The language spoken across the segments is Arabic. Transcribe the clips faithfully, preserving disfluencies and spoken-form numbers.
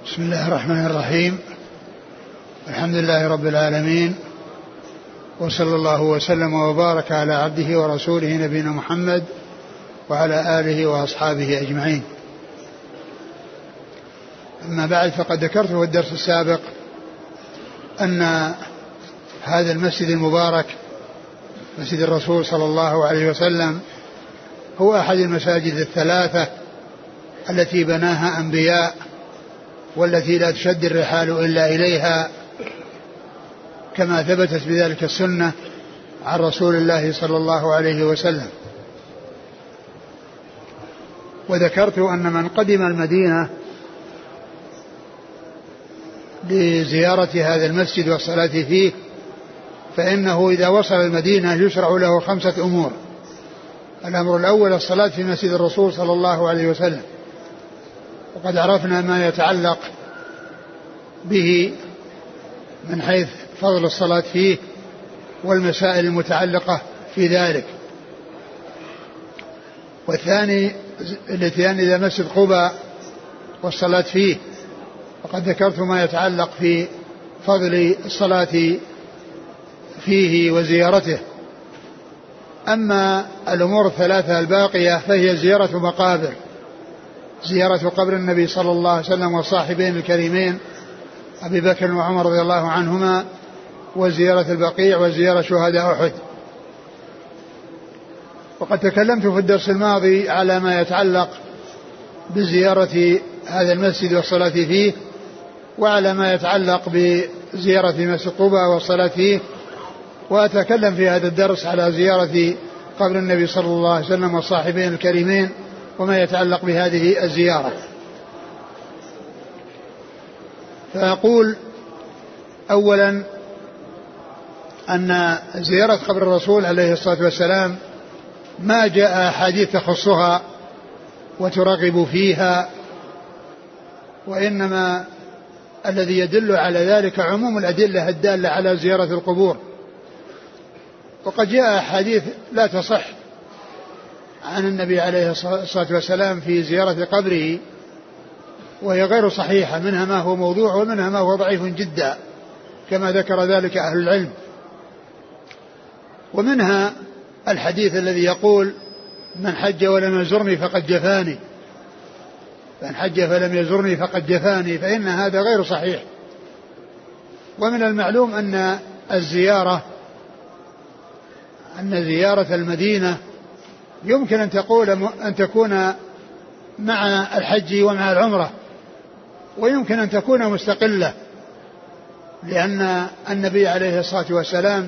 بسم الله الرحمن الرحيم. الحمد لله رب العالمين، وصلى الله وسلم وبارك على عبده ورسوله نبينا محمد وعلى آله وأصحابه أجمعين. أما بعد، فقد ذكرت في الدرس السابق أن هذا المسجد المبارك مسجد الرسول صلى الله عليه وسلم هو أحد المساجد الثلاثة التي بناها أنبياء، والتي لا تشد الرحال إلا إليها، كما ثبتت بذلك السنة عن رسول الله صلى الله عليه وسلم. وذكرت أن من قدم المدينة لزيارة هذا المسجد والصلاة فيه، فإنه إذا وصل المدينة يشرع له خمسة أمور. الأمر الأول الصلاة في مسجد الرسول صلى الله عليه وسلم، وقد عرفنا ما يتعلق به من حيث فضل الصلاة فيه والمسائل المتعلقة في ذلك. والثاني الاتيان إلى مسجد قباء والصلاة فيه، وقد ذكرت ما يتعلق في فضل الصلاة فيه وزيارته. أما الأمور الثلاثة الباقية فهي زيارة مقابر، زيارة قبر النبي صلى الله عليه وسلم والصاحبين الكريمين أبي بكر وعمر رضي الله عنهما، وزيارة البقيع، وزيارة شهداء أحد. وقد تكلمت في الدرس الماضي على ما يتعلق بزيارة هذا المسجد والصلاة فيه، وعلى ما يتعلق بزيارة مسجد قباء والصلاة فيه، وأتكلم في هذا الدرس على زيارة قبر النبي صلى الله عليه وسلم والصاحبين الكريمين وما يتعلق بهذه الزيارة. فأقول أولا أن زيارة قبر الرسول عليه الصلاة والسلام ما جاء أحاديث تخصها وترغب فيها، وإنما الذي يدل على ذلك عموم الأدلة الدالة على زيارة القبور. وقد جاء أحاديث لا تصح عن النبي عليه الصلاة والسلام في زيارة قبره، وهي غير صحيحة، منها ما هو موضوع ومنها ما هو ضعيف جدا كما ذكر ذلك أهل العلم. ومنها الحديث الذي يقول من حج ولم يزرني فقد جفاني، من حج فلم يزرني فقد جفاني، فإن هذا غير صحيح. ومن المعلوم أن الزيارة أن زيارة المدينة يمكن أن تقول أن تكون مع الحج ومع العمرة، ويمكن أن تكون مستقلة، لأن النبي عليه الصلاة والسلام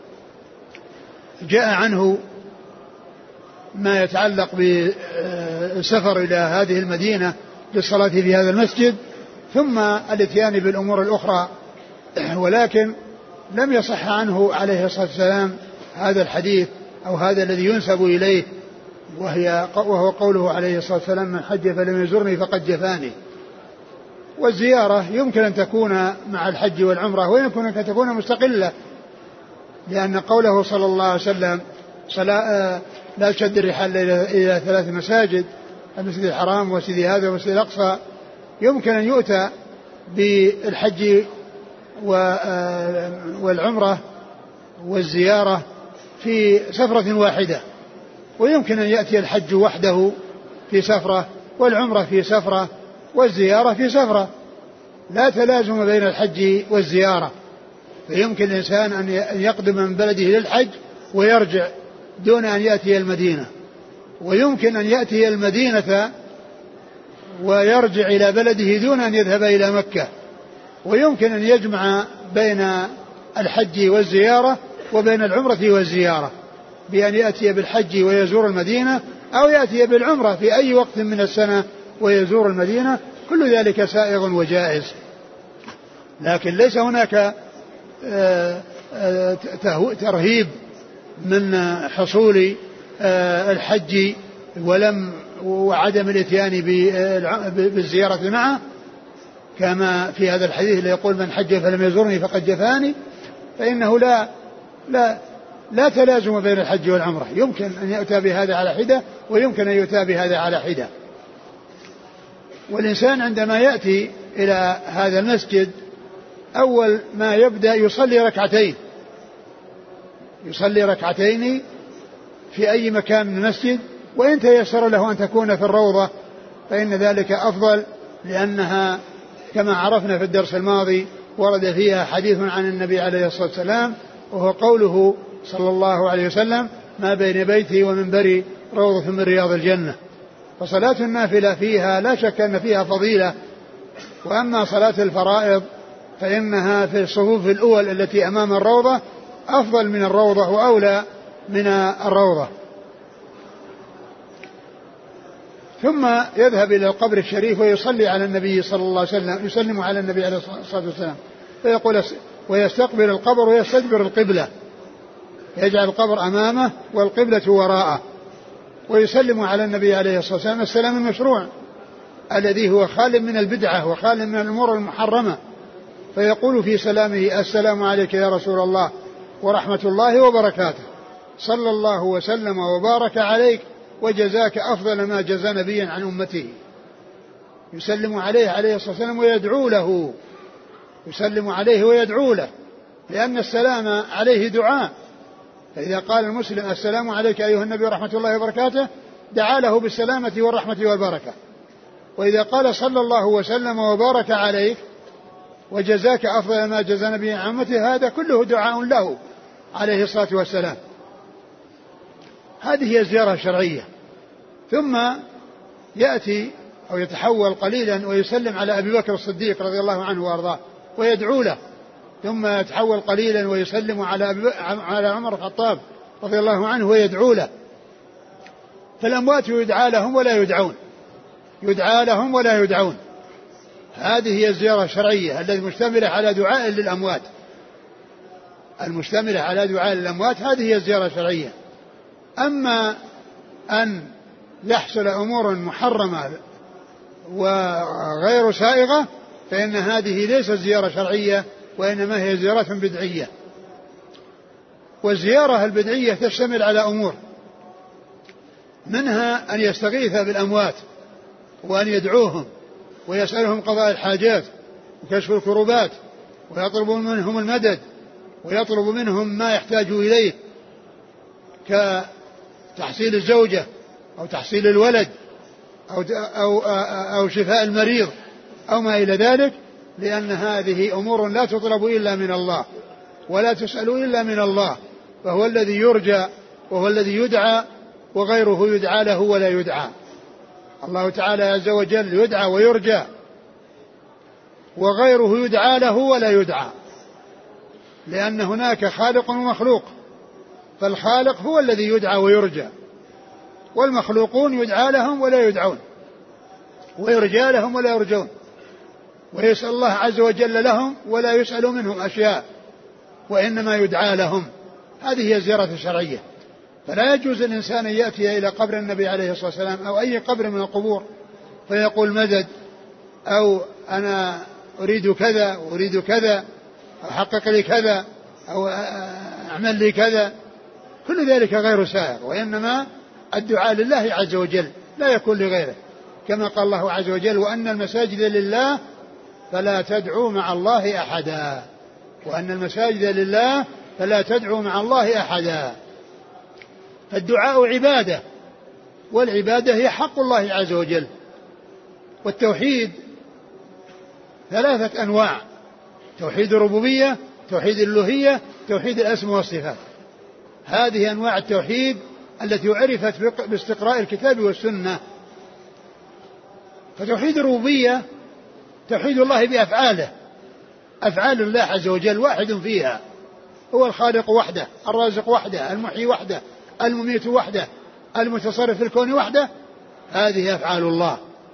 جاء عنه ما يتعلق بالسفر إلى هذه المدينة للصلاة في هذا المسجد، ثم الاتيان بالأمور الأخرى. ولكن لم يصح عنه عليه الصلاة والسلام هذا الحديث أو هذا الذي ينسب إليه، وهي وهو قوله عليه الصلاة والسلام من حج فلم يزرني فقد جفاني. والزيارة يمكن أن تكون مع الحج والعمرة، ويمكن أن تكون مستقلة، لأن قوله صلى الله عليه وسلم لا تشد الرحال إلى ثلاث مساجد، المسجد الحرام ومسجد هذا ومسجد الأقصى، يمكن أن يؤتى بالحج والعمرة والزيارة في سفرة واحدة، ويمكن أن يأتي الحج وحده في سفرة والعمرة في سفرة والزيارة في سفرة، لا تلازم بين الحج والزيارة. فيمكن الإنسان أن يقدم من بلده للحج ويرجع دون أن يأتي المدينة، ويمكن أن يأتي المدينة ويرجع إلى بلده دون أن يذهب إلى مكة، ويمكن أن يجمع بين الحج والزيارة وبين العمرة والزيارة بأن يأتي بالحج ويزور المدينة، أو يأتي بالعمرة في أي وقت من السنة ويزور المدينة. كل ذلك سائغ وجائز، لكن ليس هناك ترهيب من حصول الحج ولم وعدم الاتيان بالزيارة معه، كما في هذا الحديث اللي يقول من حج فلم يزرني فقد جفاني، فإنه لا لا لا تلازم بين الحج والعمرة، يمكن أن يؤتى بهذا على حدة ويمكن أن يؤتى بهذا على حدة. والإنسان عندما يأتي إلى هذا المسجد أول ما يبدأ يصلي ركعتين يصلي ركعتين في أي مكان من المسجد، وإن تيسر له أن تكون في الروضة فإن ذلك أفضل، لأنها كما عرفنا في الدرس الماضي ورد فيها حديث عن النبي عليه الصلاة والسلام، وهو قوله صلى الله عليه وسلم: ما بين بيتي ومنبري روضة من رياض الجنة. فصلاة النافلة فيها لا شك أن فيها فضيلة، وأما صلاة الفرائض فإنها في الصفوف الأول التي أمام الروضة أفضل من الروضة وأولى من الروضة. ثم يذهب إلى القبر الشريف ويصلي على النبي صلى الله عليه وسلم، يسلم على النبي عليه الصلاة والسلام، فيقول ويستقبل القبر ويستدبر القبلة، يجعل القبر أمامه والقبلة وراءه، ويسلم على النبي عليه الصلاة والسلام السلام المشروع الذي هو خال من البدعة وخال من الأمور المحرمة، فيقول في سلامه: السلام عليك يا رسول الله ورحمة الله وبركاته، صلى الله وسلم وبارك عليك وجزاك أفضل ما جزى نبيا عن أمته. يسلم عليه عليه الصلاة والسلام ويدعو له، يسلم عليه ويدعو له، لأن السلام عليه دعاء، فإذا قال المسلم: السلام عليك أيها النبي ورحمة الله وبركاته، دعا له بالسلامة والرحمة والبركة. وإذا قال صلى الله وسلم وبارك عليك وجزاك أفضل ما جزى نبيا عن أمته، هذا كله دعاء له عليه الصلاة والسلام. هذه هي الزيارة الشرعية. ثم يأتي أو يتحول قليلا ويسلم على أبي بكر الصديق رضي الله عنه وأرضاه ويدعو له، ثم يتحول قليلا ويسلم على أبي على عمر الخطاب رضي الله عنه ويدعو له. فالأموات يدعى لهم ولا يدعون، يدعى لهم ولا يدعون. هذه هي الزيارة الشرعية التي مشتملة على دعاء للأموات، المشتملة على دعاء للأموات، هذه هي الزيارة الشرعية. أما أن يحصل أمور محرمة وغير سائغة فإن هذه ليست زيارة شرعية، وإنما هي زيارة بدعية. والزيارة البدعية تشتمل على أمور، منها أن يستغيث بالأموات وأن يدعوهم ويسألهم قضاء الحاجات وكشف الكروبات، ويطلب منهم المدد، ويطلب منهم ما يحتاجوا إليه كتحصيل الزوجة أو تحصيل الولد أو, أو, أو شفاء المريض أو ما إلى ذلك، لأن هذه أمور لا تطلب إلا من الله ولا تسأل إلا من الله، فهو الذي يرجى وهو الذي يدعى، وغيره يدعى له ولا يدعى. الله تعالى عز وجل يدعى ويرجى، وغيره يدعى له ولا يدعى، لأن هناك خالق ومخلوق، فالخالق هو الذي يدعى ويرجى، والمخلوقون يدعى لهم ولا يدعون، ويرجى لهم ولا يرجون، ويسأل الله عز وجل لهم ولا يسأل منهم أشياء، وإنما يدعى لهم. هذه هي الزيارة الشرعية. فلا يجوز الإنسان أن يأتي إلى قبر النبي عليه الصلاة والسلام أو أي قبر من القبور فيقول مدد، أو أنا أريد كذا وأريد كذا، أو حقق لي كذا، أو أعمل لي كذا، كل ذلك غير سائغ، وإنما الدعاء لله عز وجل لا يكون لغيره، كما قال الله عز وجل: وأن المساجد لله فلا تدعوا مع الله أحدا، وأن المساجد لله فلا تدعوا مع الله أحدا. فالدعاء عبادة، والعبادة هي حق الله عز وجل. والتوحيد ثلاثة أنواع: توحيد الربوبية، توحيد الألوهية، توحيد الأسماء والصفات. هذه أنواع التوحيد التي عرفت باستقراء الكتاب والسنة. فتوحيد الربوبية توحيد الله بأفعاله، أفعال الله عز وجل واحد فيها، هو الخالق وحده، الرازق وحده، المحيي وحده، المميت وحده، المتصرف في الكون وحده. هذه أفعال الله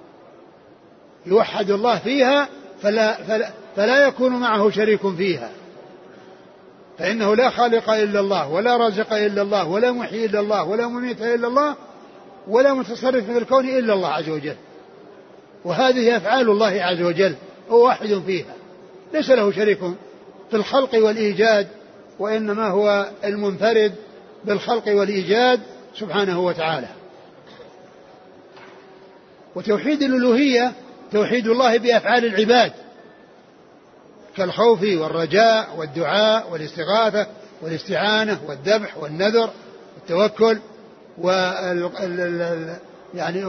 يوحد الله فيها، فلا, فلا, فلا يكون معه شريك فيها، فإنه لا خالق إلا الله، ولا رازق إلا الله، ولا محيي إلا الله، ولا مميت إلا الله، ولا متصرف في الكون إلا الله عز وجل. وهذه أفعال الله عز وجل، هو واحد فيها، ليس له شريك في الخلق والإيجاد، وإنما هو المنفرد بالخلق والإيجاد سبحانه وتعالى. وتوحيد الألوهية توحيد الله بأفعال العباد كالخوف والرجاء والدعاء والاستغاثة والاستعانة والذبح والنذر والتوكل وال يعني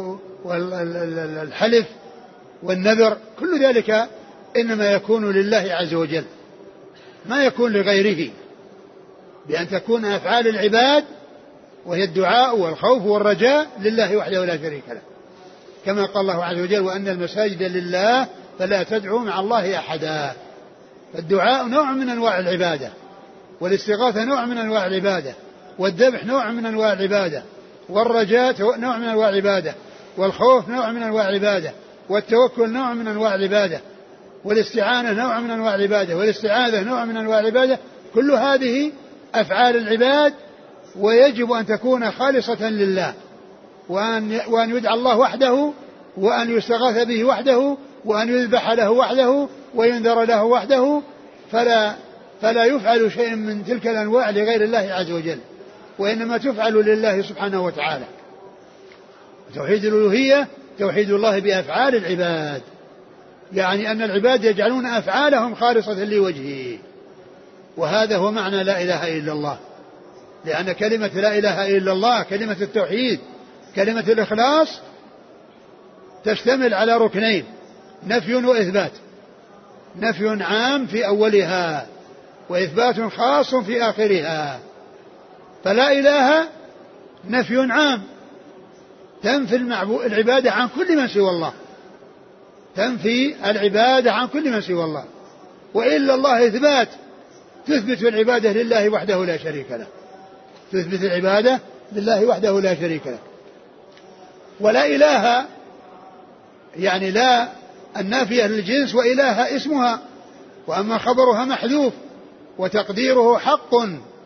والحلف والنذر، كل ذلك إنما يكون لله عز وجل، ما يكون لغيره، بأن تكون أفعال العباد وهي الدعاء والخوف والرجاء لله وحده لا شريك له، كما قال الله عز وجل: وأن المساجد لله فلا تدعوا مع الله أحدا. الدعاء نوع من أنواع العبادة، والاستغاثة نوع من أنواع العبادة، والذبح نوع من أنواع العبادة، والرجاء نوع من أنواع العبادة، والخوف نوع من أنواع العبادة، والتوكل نوع من أنواع العبادة، والاستعانة نوع من أنواع العبادة، والاستعاذة نوع من أنواع العبادة. كل هذه أفعال العباد، ويجب أن تكون خالصة لله، وأن, وأن يدعى الله وحده، وأن يستغاث به وحده، وأن يذبح له وحده، وينذر له وحده، فلا, فلا يفعل شيء من تلك الأنواع لغير الله عز وجل، وإنما تفعل لله سبحانه وتعالى. توحيد الألوهية توحيد الله بأفعال العباد، يعني أن العباد يجعلون أفعالهم خالصة لوجهه، وهذا هو معنى لا إله إلا الله. لأن كلمة لا إله إلا الله كلمة التوحيد كلمة الإخلاص تشتمل على ركنين: نفي وإثبات، نفي عام في أولها وإثبات خاص في آخرها. فلا إله نفي عام تنفي العبادة عن كل من سوى الله، تنفي العبادة عن كل من سوى الله. وإلا الله إثبات تثبت العبادة لله وحده لا شريك له، تثبت العبادة لله وحده لا شريك له. ولا إله يعني لا النافية للجنس، وإله اسمها، وأما خبرها محذوف وتقديره حق،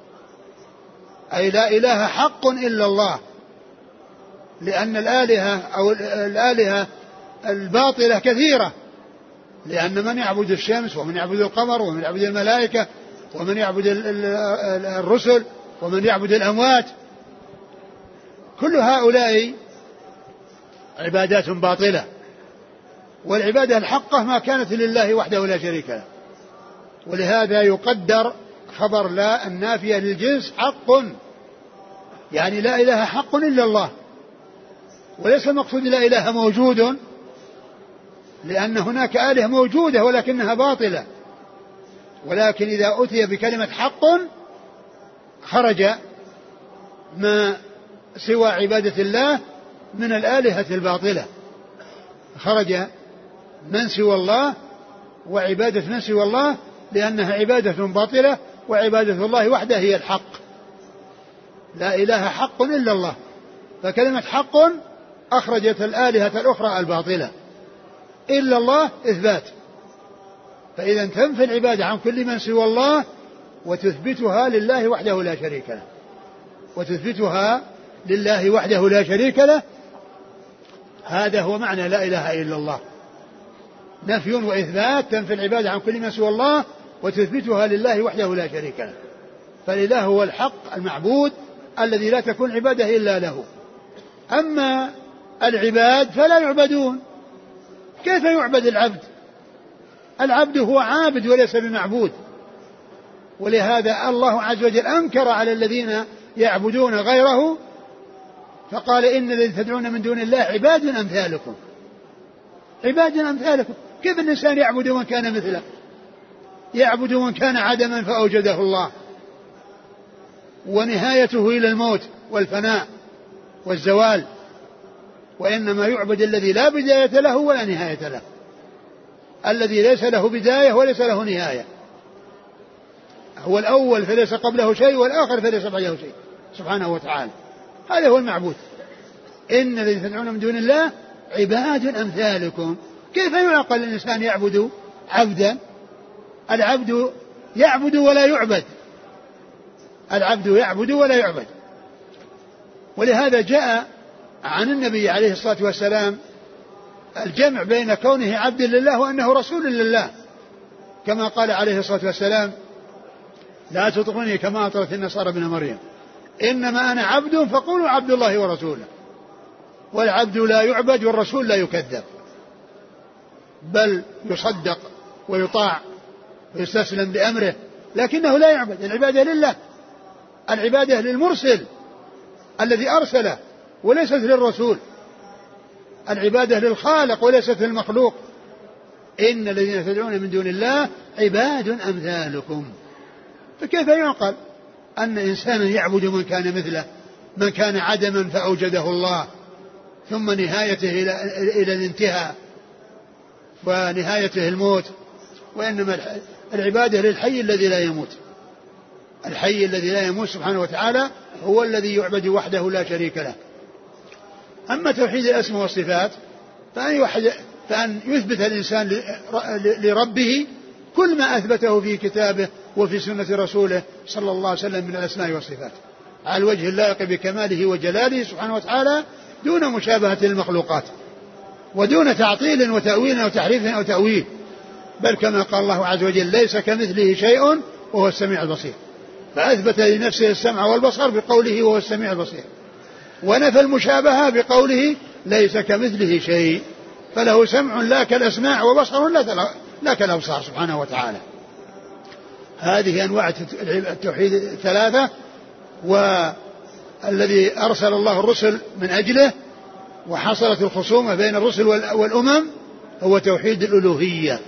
أي لا إله حق إلا الله، لأن الآلهة أو الآلهة الباطلة كثيرة، لأن من يعبد الشمس ومن يعبد القمر ومن يعبد الملائكة ومن يعبد الرسل ومن يعبد الأموات، كل هؤلاء عبادات باطلة. والعبادة الحقة ما كانت لله وحده لا شريك له، ولهذا يقدر خبر لا النافية للجنس حق، يعني لا إله حق إلا الله. وليس المقصود لا إله موجود، لأن هناك آلهة موجودة ولكنها باطلة، ولكن إذا أتي بكلمة حق خرج ما سوى عبادة الله من الآلهة الباطلة، خرج من سوى الله وعبادة من سوى الله، لأنها عبادة باطلة، وعبادة الله وحده هي الحق. لا إله حق إلا الله، فكلمة حق أخرجت الآلهة الأخرى الباطلة، إلا الله إثبات، فإذا تنفي العبادة عن كل من سوى الله وتثبتها لله وحده لا شريك له، وتثبتها لله وحده لا شريك له. هذا هو معنى لا إله إلا الله، نفي وإثبات، تنفي العبادة عن كل من سوى الله وتثبتها لله وحده لا شريك له. فالإله هو الحق المعبود الذي لا تكون عبادة إلا له. أما العباد فلا يعبدون. كيف يعبد العبد؟ العبد هو عابد وليس بمعبود، ولهذا الله عز وجل أنكر على الذين يعبدون غيره فقال: إن الذين تدعون من دون الله عباد أمثالكم. عباد أمثالكم، كيف الإنسان يعبد من كان مثله؟ يعبد من كان عدما فأوجده الله، ونهايته إلى الموت والفناء والزوال، وإنما يعبد الذي لا بداية له ولا نهاية له، الذي ليس له بداية وليس له نهاية، هو الأول فليس قبله شيء، والآخر فليس بعده شيء سبحانه وتعالى. هذا هو المعبود. إن الذين تدعون من دون الله عباد أمثالكم. كيف يعقل الإنسان يعبد عبدا؟ العبد يعبد ولا يعبد، العبد يعبد ولا يعبد. ولهذا جاء عن النبي عليه الصلاة والسلام الجمع بين كونه عبد لله وأنه رسول لله، كما قال عليه الصلاة والسلام: لا تطروني كما أطرت النصارى ابن مريم، إنما أنا عبد فقولوا عبد الله ورسوله. والعبد لا يعبد والرسول لا يكذب. بل يصدق ويطاع ويستسلم لأمره، لكنه لا يعبد. العبادة لله، العبادة للمرسل الذي أرسله وليست للرسول، العبادة للخالق وليست للمخلوق. إن الذين تدعون من دون الله عباد أمثالكم. فكيف يعقل أن إنسانا يعبد من كان مثله، من كان عدما فأوجده الله ثم نهايته إلى الانتهاء ونهايته الموت؟ وإنما العبادة للحي الذي لا يموت، الحي الذي لا يموت سبحانه وتعالى هو الذي يعبد وحده لا شريك له. أما توحيد الأسماء والصفات فأن, فأن يثبت الإنسان لربه كل ما أثبته في كتابه وفي سنة رسوله صلى الله عليه وسلم من الأسماء والصفات على الوجه اللائق بكماله وجلاله سبحانه وتعالى، دون مشابهة المخلوقات ودون تعطيل وتأويل أو تحريف أو تأويل، بل كما قال الله عز وجل ليس كمثله شيء وهو السميع البصير، فأثبت لنفسه السمع والبصر بقوله وهو السميع البصير، ونفى المشابهة بقوله ليس كمثله شيء، فله سمع لا كالأسماع وبصر لا كالأبصار سبحانه وتعالى. هذه أنواع التوحيد الثلاثة، والذي أرسل الله الرسل من أجله وحصلت الخصومة بين الرسل والأمم هو توحيد الألوهية.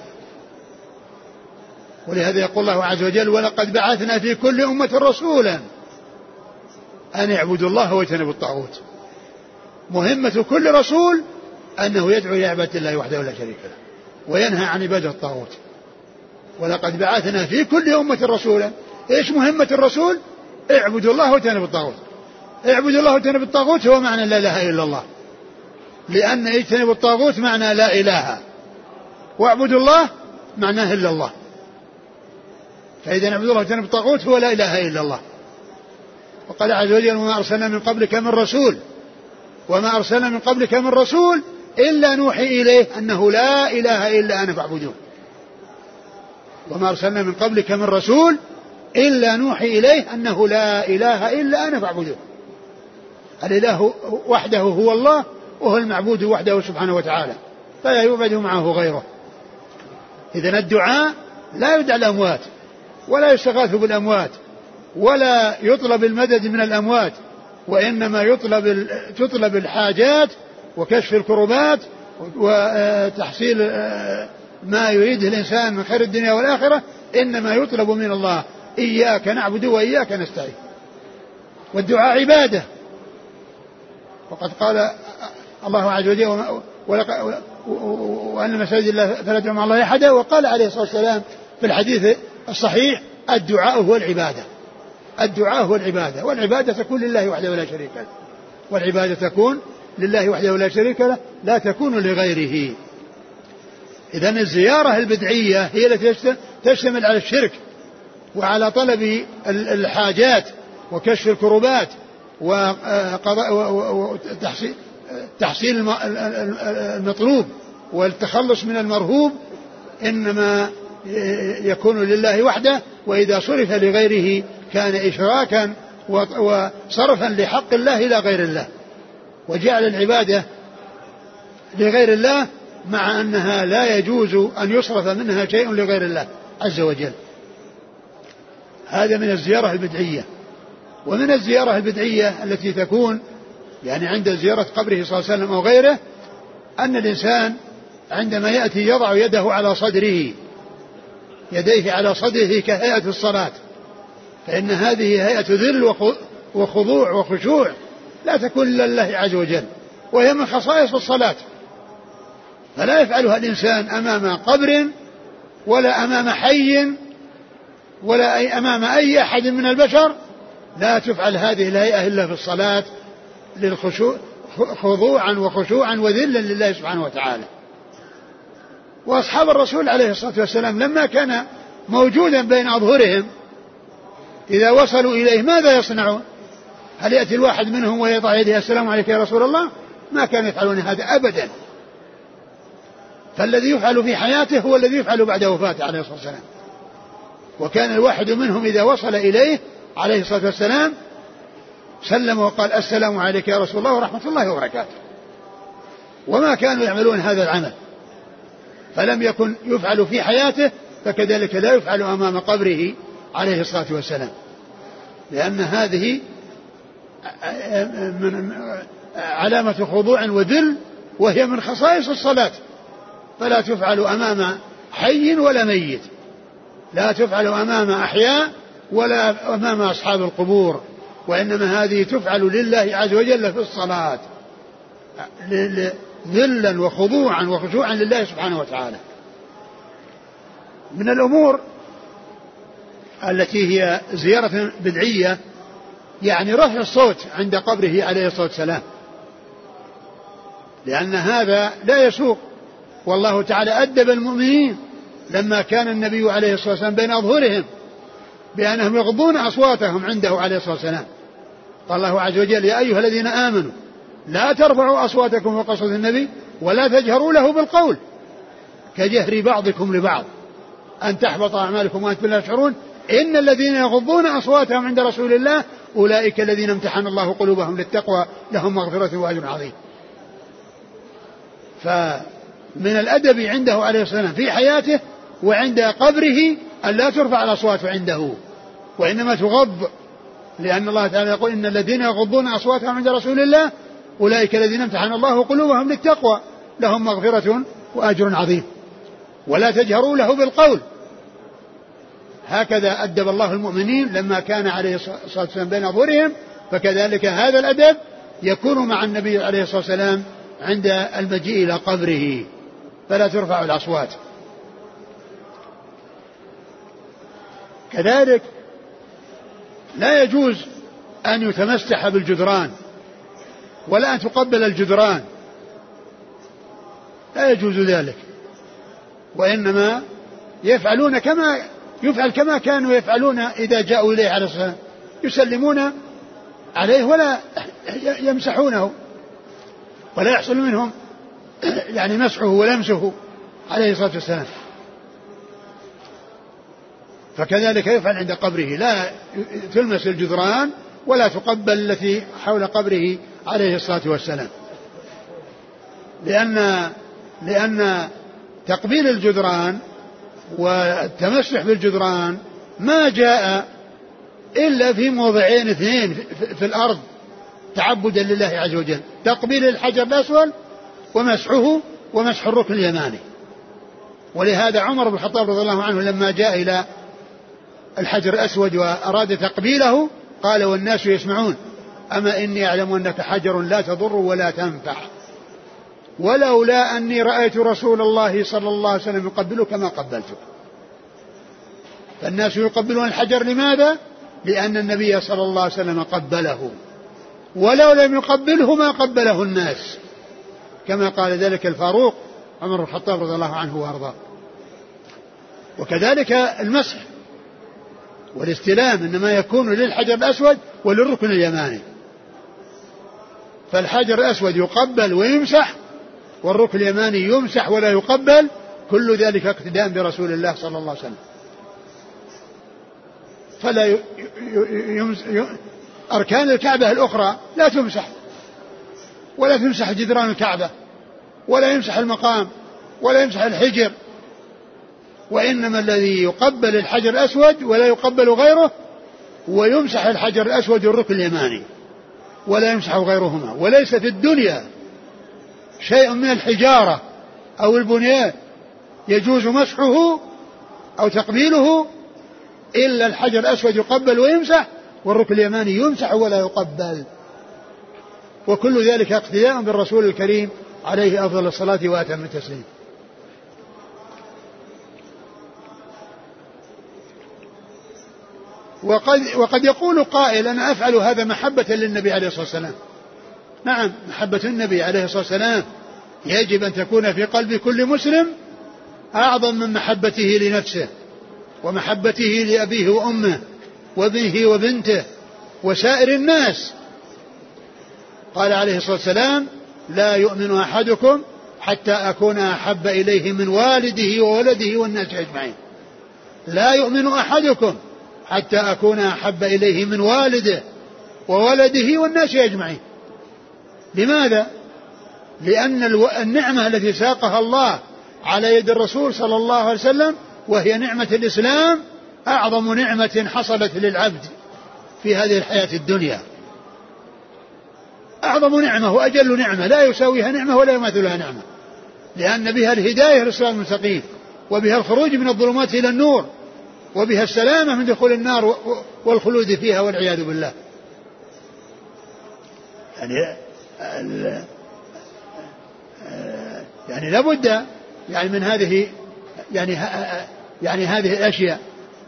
ولهذا يقول الله عز وجل ولقد بعثنا في كل أمة رسولا أن يعبدوا الله واجتنبوا الطاغوت. مهمة كل رسول أنه يدعو إلى عبادة الله وحده لا شريك له وينهى عن عبادة الطاغوت. ولقد بعثنا في كل أمة رسولا. إيش مهمة الرسول؟ اعبدوا الله واجتنبوا الطاغوت. اعبدوا الله واجتنبوا الطاغوت هو معنى لا إله إلا الله، لأن اجتنبوا الطاغوت معنى لا إله، واعبدوا الله معناه إلا الله. فإذا نعبد الله واجتنبوا الطاغوت هو لا إله إلا الله. وقال عز وجل وما أرسلنا من قبلك من رسول وما أرسلنا من قبلك من رسول إلا نوحي إليه أنه لا إله إلا أنا فاعبدون. وما أرسلنا من قبلك من رسول إلا نوحي إليه أنه لا إله إلا أنا فاعبدون. الإله وحده هو الله، وهو المعبود وحده سبحانه وتعالى، فلا يعبد معه غيره. إذن الدعاء لا يدعى الأموات ولا يستغاث بالأموات ولا يطلب المدد من الأموات، وإنما يطلب تطلب الحاجات وكشف الكربات وتحصيل ما يريده الإنسان من خير الدنيا والآخرة، إنما يطلب من الله إياك نعبد وإياك نستعين. والدعاء عبادة، وقد قال الله عز وجل وأن مساجد الله فلا تدعوا مع الله أحدا، وقال عليه الصلاة والسلام في الحديث الصحيح الدعاء هو العبادة. الدعاء هو العبادة، والعبادة تكون لله وحده ولا شريك له، والعبادة تكون لله وحده ولا شريك له لا تكون لغيره. إذن الزيارة البدعية هي التي تشتمل على الشرك وعلى طلب الحاجات وكشف الكربات وتحصيل المطلوب والتخلص من المرهوب، إنما يكون لله وحده، وإذا صرف لغيره كان إشراكا وصرفا لحق الله إلى غير الله، وجعل العبادة لغير الله مع أنها لا يجوز أن يصرف منها شيء لغير الله عز وجل. هذا من الزيارة البدعية. ومن الزيارة البدعية التي تكون يعني عند زيارة قبره صلى الله عليه وسلم أو غيره أن الإنسان عندما يأتي يضع يده على صدره، يديه على صدره كهيئة الصلاة، فإن هذه هيئة ذل وخضوع وخشوع لا تكون لله عز وجل، وهي من خصائص الصلاة، فلا يفعلها الإنسان أمام قبر ولا أمام حي ولا أي أمام أي أحد من البشر. لا تفعل هذه الهيئة إلا في الصلاة للخشوع، خضوعا وخشوعا وذلا لله سبحانه وتعالى. وأصحاب الرسول عليه الصلاة والسلام لما كان موجودا بين أظهرهم إذا وصلوا إليه ماذا يصنعون؟ هل يأتي الواحد منهم ويضع يده السلام عليك يا رسول الله؟ ما كانوا يفعلون هذا أبدا. فالذي يفعل في حياته هو الذي يفعل بعد وفاته عليه الصلاة والسلام. وكان الواحد منهم إذا وصل إليه عليه الصلاة والسلام سلم وقال السلام عليك يا رسول الله ورحمة الله وبركاته. وما كانوا يعملون هذا العمل، فلم يكن يفعل في حياته فكذلك لا يفعل أمام قبره عليه الصلاة والسلام، لأن هذه من علامة خضوع وذل، وهي من خصائص الصلاة، فلا تفعل أمام حي ولا ميت، لا تفعل أمام أحياء ولا أمام أصحاب القبور، وإنما هذه تفعل لله عز وجل في الصلاة ذلا وخضوعا وخشوعا لله سبحانه وتعالى. من الأمور التي هي زيارة بدعية يعني رفع الصوت عند قبره عليه الصلاة والسلام، لأن هذا لا يسوق. والله تعالى أدب المؤمنين لما كان النبي عليه الصلاة والسلام بين أظهرهم بأنهم يغضون أصواتهم عنده عليه الصلاة والسلام. قال الله عز وجل: يا أيها الذين آمنوا لا ترفعوا أصواتكم فوق صوت النبي ولا تجهروا له بالقول كجهر بعضكم لبعض أن تحبط أعمالكم وأنتم لا تشعرون إن الذين يغضون أصواتهم عند رسول الله أولئك الذين امتحن الله قلوبهم للتقوى لهم مغفرة وأجر عظيم. فمن الأدب عنده عليه الصلاة والسلام في حياته وعند قبره أن لا ترفع الأصوات عنده وإنما تغض، لأن الله تعالى يقول: إن الذين يغضون أصواتهم عند رسول الله أولئك الذين امتحن الله قلوبهم للتقوى لهم مغفرة وأجر عظيم. ولا تجهروا له بالقول. هكذا أدب الله المؤمنين لما كان عليه الصلاة والسلام بين أظهرهم، فكذلك هذا الأدب يكون مع النبي عليه الصلاة والسلام عند المجيء إلى قبره، فلا ترفع الأصوات. كذلك لا يجوز أن يتمسح بالجدران ولا أن تقبل الجدران، لا يجوز ذلك، وإنما يفعلون كما يفعل كما كانوا يفعلون إذا جاءوا إليه عليه الصلاة والسلام، يسلمون عليه ولا يمسحونه ولا يحصل منهم يعني مسحه ولمسه عليه الصلاة والسلام. فكذلك يفعل عند قبره، لا تلمس الجدران ولا تقبل التي حول قبره عليه الصلاة والسلام، لأن لأن تقبيل الجدران والتمسح بالجدران ما جاء إلا في موضعين اثنين في الأرض تعبدا لله عز وجل: تقبيل الحجر الأسود ومسحه ومسح الركن اليماني. ولهذا عمر بن الخطاب رضي الله عنه لما جاء إلى الحجر الأسود وأراد تقبيله قال والناس يسمعون: أما إني أعلم أنك حجر لا تضر ولا تنفع، ولولا أني رأيت رسول الله صلى الله عليه وسلم يقبلك ما قبلتك. فالناس يقبلون الحجر لماذا؟ لأن النبي صلى الله عليه وسلم قبله، ولو لم يقبله ما قبله الناس، كما قال ذلك الفاروق عمر بن الخطاب رضي الله عنه وارضاه. وكذلك المسح والاستلام إنما يكون للحجر الأسود وللركن اليماني، فالحجر الأسود يقبل ويمسح والركن اليماني يمسح ولا يقبل، كل ذلك اقتداء برسول الله صلى الله عليه وسلم. فلا يمسح أركان الكعبة الأخرى لا تمسح، ولا تمسح جدران الكعبة، ولا يمسح المقام، ولا يمسح الحجر، وإنما الذي يقبل الحجر الأسود ولا يقبل غيره، ويمسح الحجر الأسود والركن اليماني ولا يمسح غيرهما. وليس في الدنيا شيء من الحجارة أو البنيان يجوز مسحه أو تقبيله إلا الحجر الأسود يقبل ويمسح، والركن اليماني يمسح ولا يقبل، وكل ذلك اقتداء بالرسول الكريم عليه أفضل الصلاة وأتم التسليم. وقد, وقد يقول قائل: أنا أفعل هذا محبة للنبي عليه الصلاة والسلام. نعم، محبة النبي عليه الصلاة والسلام يجب أن تكون في قلب كل مسلم أعظم من محبته لنفسه ومحبته لأبيه وأمه وابنه وبنته وسائر الناس. قال عليه الصلاة والسلام: لا يؤمن أحدكم حتى أكون أحب إليه من والده وولده والناس أجمعين. لا يؤمن أحدكم حتى أكون أحب إليه من والده وولده والناس أجمعين. لماذا؟ لأن النعمة التي ساقها الله على يد الرسول صلى الله عليه وسلم، وهي نعمة الإسلام، أعظم نعمة حصلت للعبد في هذه الحياة الدنيا، أعظم نعمة وأجل نعمة لا يساويها نعمة ولا يماثلها نعمة، لأن بها الهداية للصراط المستقيم، وبها الخروج من الظلمات إلى النور، وبها السلامة من دخول النار والخلود فيها والعياذ بالله. يعني يعني لابد يعني من هذه يعني يعني هذه الأشياء.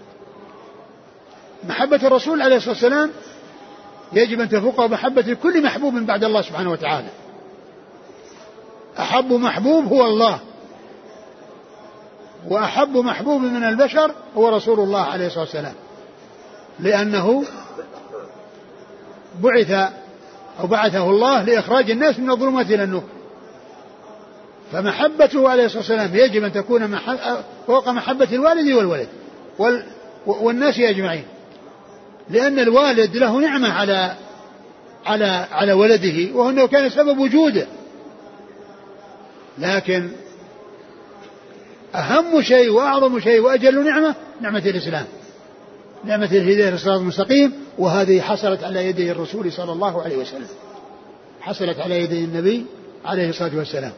محبة الرسول عليه الصلاة والسلام يجب أن تفوق محبة كل محبوب بعد الله سبحانه وتعالى. أحب محبوب هو الله، وأحب محبوب من البشر هو رسول الله عليه الصلاة والسلام، لأنه بعث أو بعثه الله لإخراج الناس من الظلمات إلى النور، فمحبته عليه الصلاة والسلام يجب أن تكون فوق محبة الوالد والولد والناس أجمعين، لأن الوالد له نعمة على على على ولده، وأنه كان سبب وجوده. لكن أهم شيء وأعظم شيء وأجل نعمة نعمة الإسلام، نعمة الهداية للصراط المستقيم، وهذه حصلت على يدي الرسول صلى الله عليه وسلم، حصلت على يدي النبي عليه الصلاة والسلام.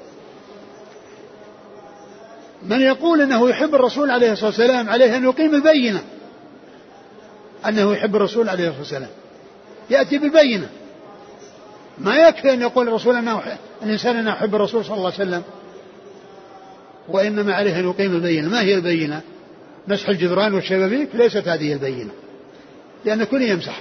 من يقول أنه يحب الرسول عليه الصلاة والسلام عليه أن يقيم البينة أنه يحب الرسول عليه الصلاة والسلام، يأتي بالبينة. ما يكفي أن يقول الرسول أنه الإنسان أنه يحب الرسول صلى الله عليه وسلم، وإنما عليه أن يقيم البينة. ما هي البينة؟ مسح الجدران والشبابيك؟ ليست هذه البينة، لأن كل يمسح،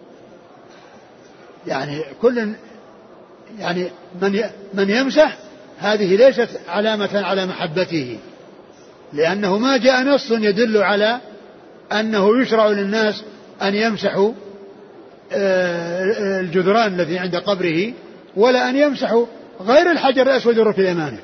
يعني كل يعني من من يمسح هذه ليست علامة على محبته، لأنه ما جاء نص يدل على أنه يشرع للناس أن يمسحوا الجدران الذي عند قبره، ولا أن يمسحوا غير الحجر الأسود والركن اليماني،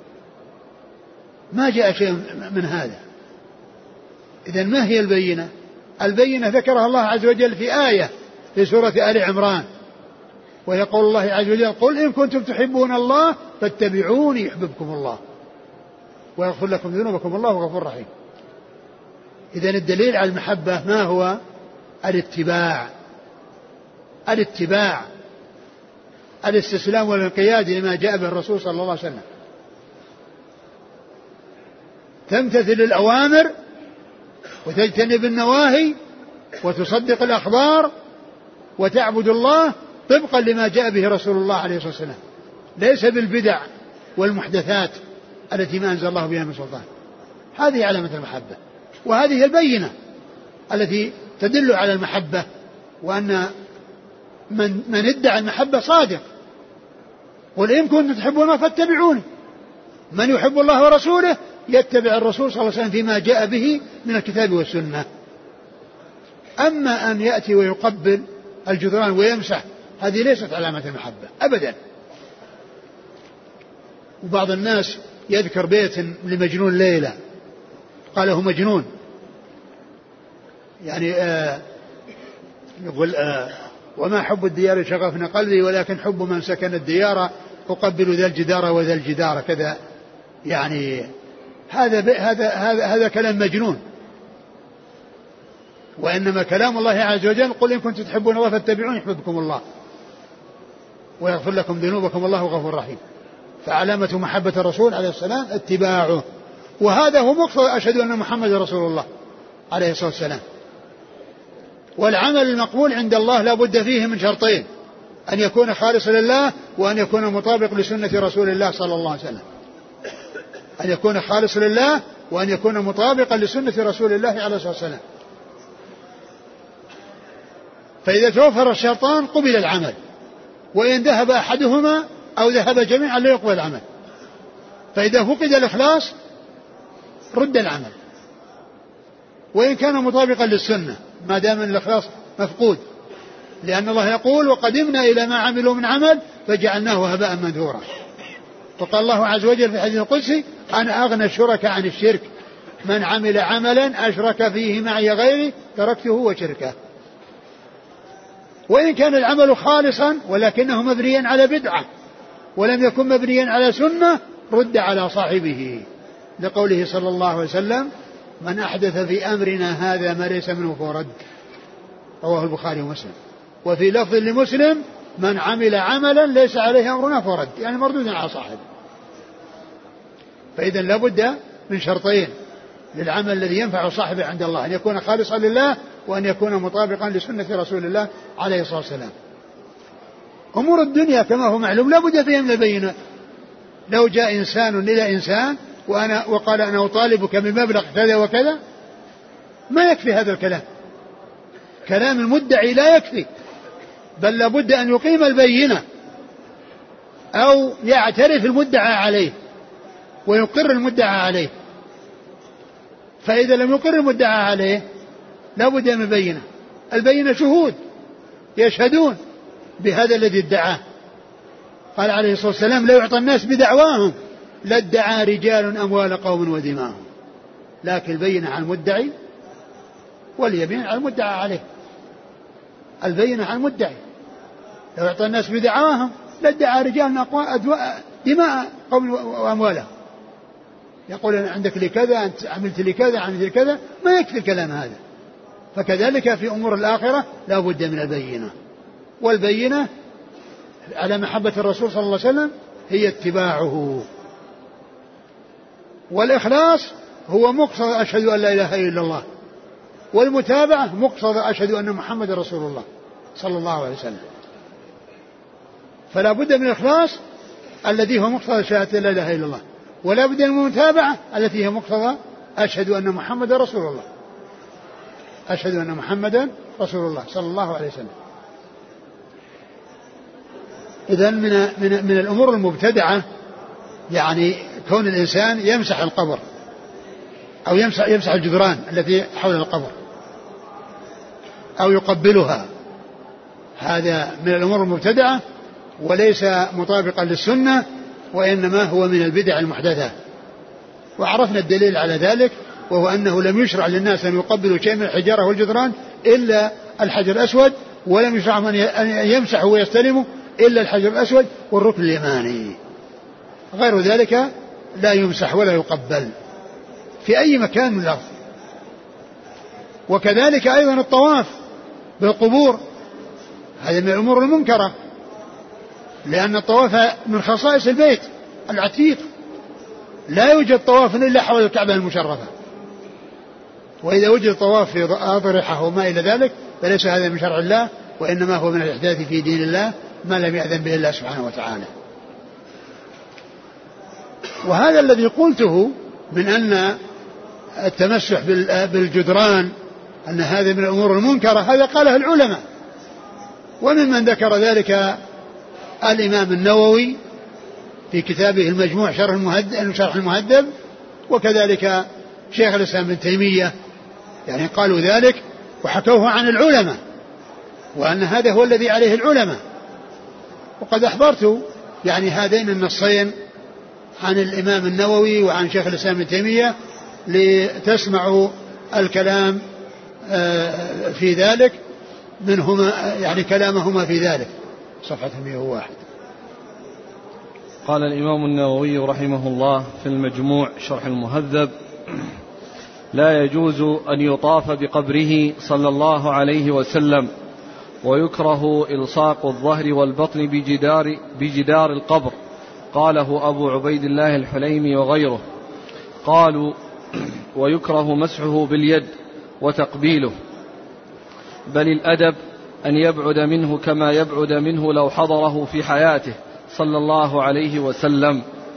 ما جاء شيء من هذا. إذن ما هي البينة؟ البينة ذكرها الله عز وجل في آية في سورة آل عمران، ويقول الله عز وجل: قل إن كنتم تحبون الله فاتبعوني يحببكم الله ويغفر لكم ذنوبكم الله غفور رحيم. إذن الدليل على المحبة ما هو؟ الاتباع، الاتباع الاستسلام والانقياد لما جاء به الرسول صلى الله عليه وسلم، تمتثل الأوامر وتجتنب النواهي وتصدق الأخبار وتعبد الله طبقا لما جاء به رسول الله عليه الصلاة والسلام، ليس بالبدع والمحدثات التي ما أنزل الله بها من سلطان. هذه علامة المحبة، وهذه البينة التي تدل على المحبة، وأن من, من ادعى المحبة صادق. قل إن كنتم تحبون الله فاتبعوني. من يحب الله ورسوله يتبع الرسول صلى الله عليه وسلم فيما جاء به من الكتاب والسنة. أما أن يأتي ويقبل الجدران ويمسح، هذه ليست علامة المحبة أبدا. وبعض الناس يذكر بيت لمجنون ليلى، قاله مجنون، يعني آه يقول آه وما حب الديار شغفنا قلبي ولكن حب من سكن الديار أقبل ذا الجدار وذا الجدار كذا، يعني هذا هذا هذا هذا كلام مجنون. وإنما كلام الله عز وجل: قل إن كنتم تحبون الله فاتبعوني يحببكم الله ويغفر لكم ذنوبكم والله غفور رحيم. فعلامة محبة الرسول عليه السلام اتباعه، وهذا هو مقتضى أشهد أن محمد رسول الله عليه الصلاة والسلام. والعمل المقبول عند الله لا بد فيه من شرطين: أن يكون خالصا لله، وأن يكون مطابق لسنة رسول الله صلى الله عليه وسلم. أن يكون خالصا لله، وأن يكون مطابقا لسنة رسول الله عليه الصلاة والسلام. فإذا توفر الشرطان قبل العمل، وإن ذهب أحدهما أو ذهب جميعا لا يقبل العمل. فإذا فقد الإخلاص رد العمل، وإن كان مطابقا للسنة ما دام الإخلاص مفقود، لأن الله يقول: وقدمنا إلى ما عملوا من عمل فجعلناه هباء منثورا. وقال الله عز وجل في الحديث القدسي: أنا أغنى الشركاء عن الشرك، من عمل عملا أشرك فيه معي غيري تركته وشركه. وإن كان العمل خالصا ولكنه مبنيا على بدعة ولم يكن مبنيا على سنة رد على صاحبه، لقوله صلى الله عليه وسلم من أحدث في أمرنا هذا ما ليس منه فهو رد، رواه البخاري ومسلم. وفي لفظ لمسلم من عمل عملا ليس عليه أمرنا فهو رد، يعني مردود على صاحبه. فإذا لابد من شرطين للعمل الذي ينفع صاحبه عند الله، أن يكون خالصا لله وأن يكون مطابقا لسنة رسول الله عليه الصلاة والسلام. أمور الدنيا كما هو معلوم لا بد فيها من البينات. لو جاء إنسان إلى إنسان وأنا وقال أنا أطالبك بمبلغ كذا وكذا ما يكفي هذا الكلام، كلام المدعي لا يكفي، بل لابد أن يقيم البينة أو يعترف المدعى عليه ويقر المدعى عليه. فإذا لم يقر المدعى عليه لابد من البينة. البينة شهود يشهدون بهذا الذي ادعاه. قال عليه الصلاة والسلام لا يعطى الناس بدعواهم لادعى رجال أموال قوم ودماءهم، لكن البينة على المدعي واليمين على المدعى عليه. البينة على المدعي، لو يعطى الناس بدعواهم لادعى رجال دماء قوم وأموالهم، يقول أنا عندك لي كذا، أنت عملت لي كذا، عملت لي كذا، ما يكفي الكلام هذا. فكذلك في أمور الآخرة لا بد من البينة، والبينة على محبة الرسول صلى الله عليه وسلم هي اتباعه. والإخلاص هو مقتضى أشهد أن لا إله إلا الله، والمتابعة مقتضى أشهد أن محمد رسول الله صلى الله عليه وسلم. فلا بد من الإخلاص الذي هو مقتضى شهادة لا إله إلا الله، ولا بد من المتابعة التي هي مقتضى أشهد أن محمد رسول الله، أشهد أن محمدا رسول الله صلى الله عليه وسلم. إذن من, من, من الأمور المبتدعة يعني كون الإنسان يمسح القبر أو يمسح, يمسح الجدران التي حول القبر أو يقبلها، هذا من الأمور المبتدعة وليس مطابقا للسنة، وإنما هو من البدع المحدثة. وعرفنا الدليل على ذلك، وهو أنه لم يشرع للناس أن يقبلوا شيء من الحجارة والجدران إلا الحجر الأسود، ولم يشرع أن يمسحوا ويستلموا إلا الحجر الأسود والركن اليماني، غير ذلك لا يمسح ولا يقبل في أي مكان من الأرض. وكذلك أيضا الطواف بالقبور، هذا من الأمور المنكرة، لأن الطواف من خصائص البيت العتيق، لا يوجد طواف إلا حول الكعبة المشرفة، وإذا وجد طواف في أضرحة وما إلى ذلك فليس هذا من شرع الله، وإنما هو من الإحداث في دين الله ما لم يأذن به الله سبحانه وتعالى. وهذا الذي قلته من أن التمسح بالجدران أن هذا من الأمور المنكرة، هذا قاله العلماء، وممن ذكر ذلك الإمام النووي في كتابه المجموع شرح المهذب, شرح المهذب وكذلك شيخ الإسلام ابن تيمية، يعني قالوا ذلك وحكوه عن العلماء، وأن هذا هو الذي عليه العلماء. وقد أحضرت يعني هذين النصين عن الإمام النووي وعن شيخ الإسلام ابن تيمية لتسمعوا الكلام في ذلك منهما، يعني كلامهما في ذلك. صفحة مئة وواحد. قال الإمام النووي رحمه الله في المجموع شرح المهذب: لا يجوز أن يطاف بقبره صلى الله عليه وسلم، ويكره إلصاق الظهر والبطن بجدار, بجدار القبر. قاله أبو عبيد الله الحليمي وغيره. قالوا: ويكره مسحه باليد وتقبيله، بل الأدب أن يبعد منه كما يبعد منه لو حضره في حياته صلى الله عليه وسلم.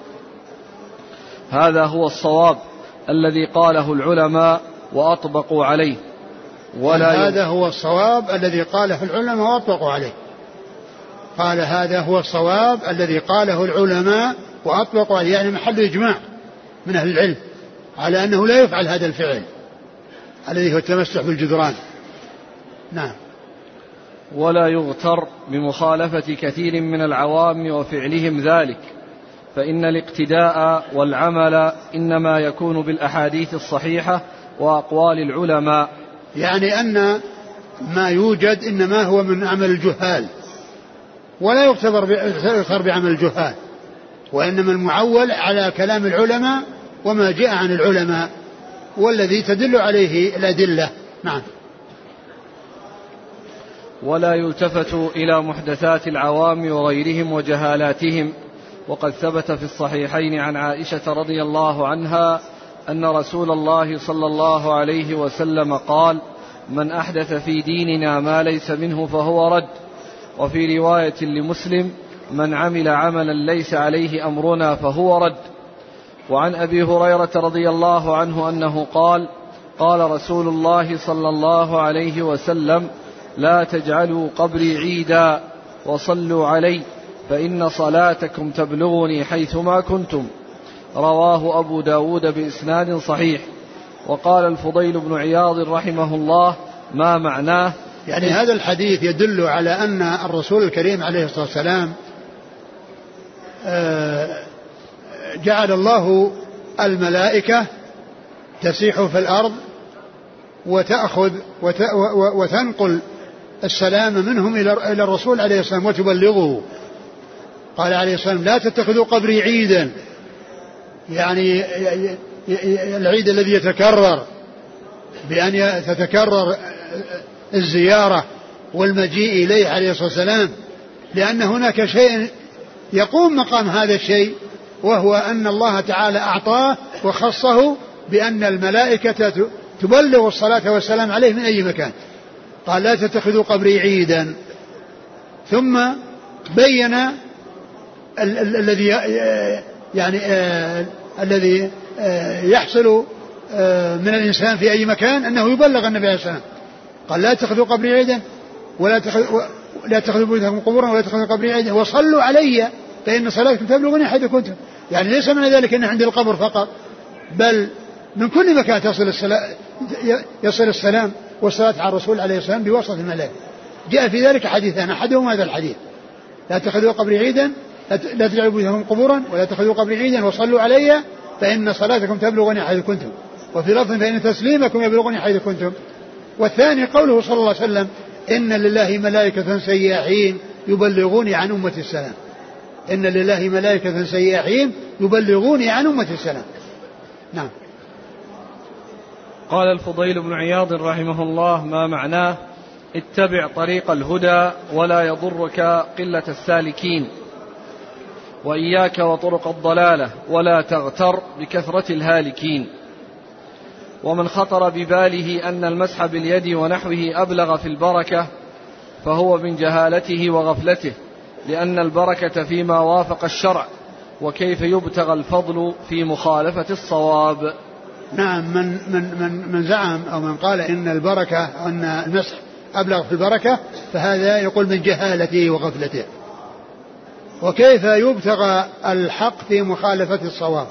هذا هو الصواب الذي قاله العلماء وأطبقوا عليه. ولا هذا هو الصواب الذي قاله العلماء وأطبقوا عليه. قال هذا هو الصواب الذي قاله العلماء وأطبقوا عليه، يعني محل إجماع من أهل العلم على أنه لا يفعل هذا الفعل الذي هو التمسح بالجدران. نعم. ولا يغتر بمخالفة كثير من العوام وفعلهم ذلك، فإن الاقتداء والعمل إنما يكون بالأحاديث الصحيحة وأقوال العلماء. يعني أن ما يوجد إنما هو من عمل الجهال، ولا يغتر بعمل الجهال، وإنما المعول على كلام العلماء وما جاء عن العلماء والذي تدل عليه الأدلة. نعم. ولا يلتفت إلى محدثات العوام وغيرهم وجهالاتهم. وقد ثبت في الصحيحين عن عائشة رضي الله عنها أن رسول الله صلى الله عليه وسلم قال: من أحدث في ديننا ما ليس منه فهو رد. وفي رواية لمسلم: من عمل عملا ليس عليه أمرنا فهو رد. وعن أبي هريرة رضي الله عنه أنه قال: قال رسول الله صلى الله عليه وسلم: لا تجعلوا قبري عيدا وصلوا علي فإن صلاتكم تبلغني حيثما كنتم. رواه أبو داود بإسناد صحيح. وقال الفضيل بن عياض رحمه الله: ما معناه؟ يعني هذا الحديث يدل على أن الرسول الكريم عليه الصلاة والسلام جعل الله الملائكة تسيح في الأرض وتأخذ وتنقل السلام منهم إلى الرسول عليه السلام وتبلغه. قال عليه السلام: لا تتخذوا قبري عيدا، يعني العيد الذي يتكرر بأن تتكرر الزيارة والمجيء إليه عليه الصلاة والسلام، لأن هناك شيء يقوم مقام هذا الشيء، وهو أن الله تعالى أعطاه وخصه بأن الملائكة تبلغ الصلاة والسلام عليه من أي مكان. قال: لا تتخذوا قبري عيدا. ثم بين الذي يعني الذي يحصل من الإنسان في أي مكان أنه يبلغ النبي عليه السلام. قال: لا تتخذوا قبري عيدا ولا لا تتخذوا بيوتكم قبورا ولا تتخذوا قبري عيدا وصلوا علي فإن صلاتكم تبلغني حيث كنتم. يعني ليس من ذلك أن عند القبر فقط، بل من كل مكان تصل السلام يصل السلام والصلاة على الرسول عليه السلام بواسطة الملائكة. جاء في ذلك حديثان، أحدهما هذا الحديث: لا تتخذوا قبري عيدا لا تجعلوا بيوتكم قبورا ولا تتخذوا قبري عيدا وصلوا علي فإن صلاتكم تبلغني حيث كنتم، وفي لفظ: فإن تسليمكم يبلغني حيث كنتم. والثاني قوله صلى الله عليه وسلم: إن لله ملائكة سياحين يبلغوني عن أمة السلام. إن لله ملائكة سياحين يبلغوني عن أمة السلام. نعم. قال الفضيل بن عياض رحمه الله: ما معناه؟ اتبع طريق الهدى ولا يضرك قلة السالكين، وإياك وطرق الضلالة ولا تغتر بكثرة الهالكين. ومن خطر بباله أن المسح باليد ونحوه أبلغ في البركة فهو من جهالته وغفلته، لأن البركة فيما وافق الشرع، وكيف يبتغى الفضل في مخالفة الصواب. نعم. من, من, من, من زعم أو من قال إن البركة أو أن المسح أبلغ في البركة فهذا يقول من جهالته وغفلته. وكيف يبتغى الحق في مخالفة الصواب؟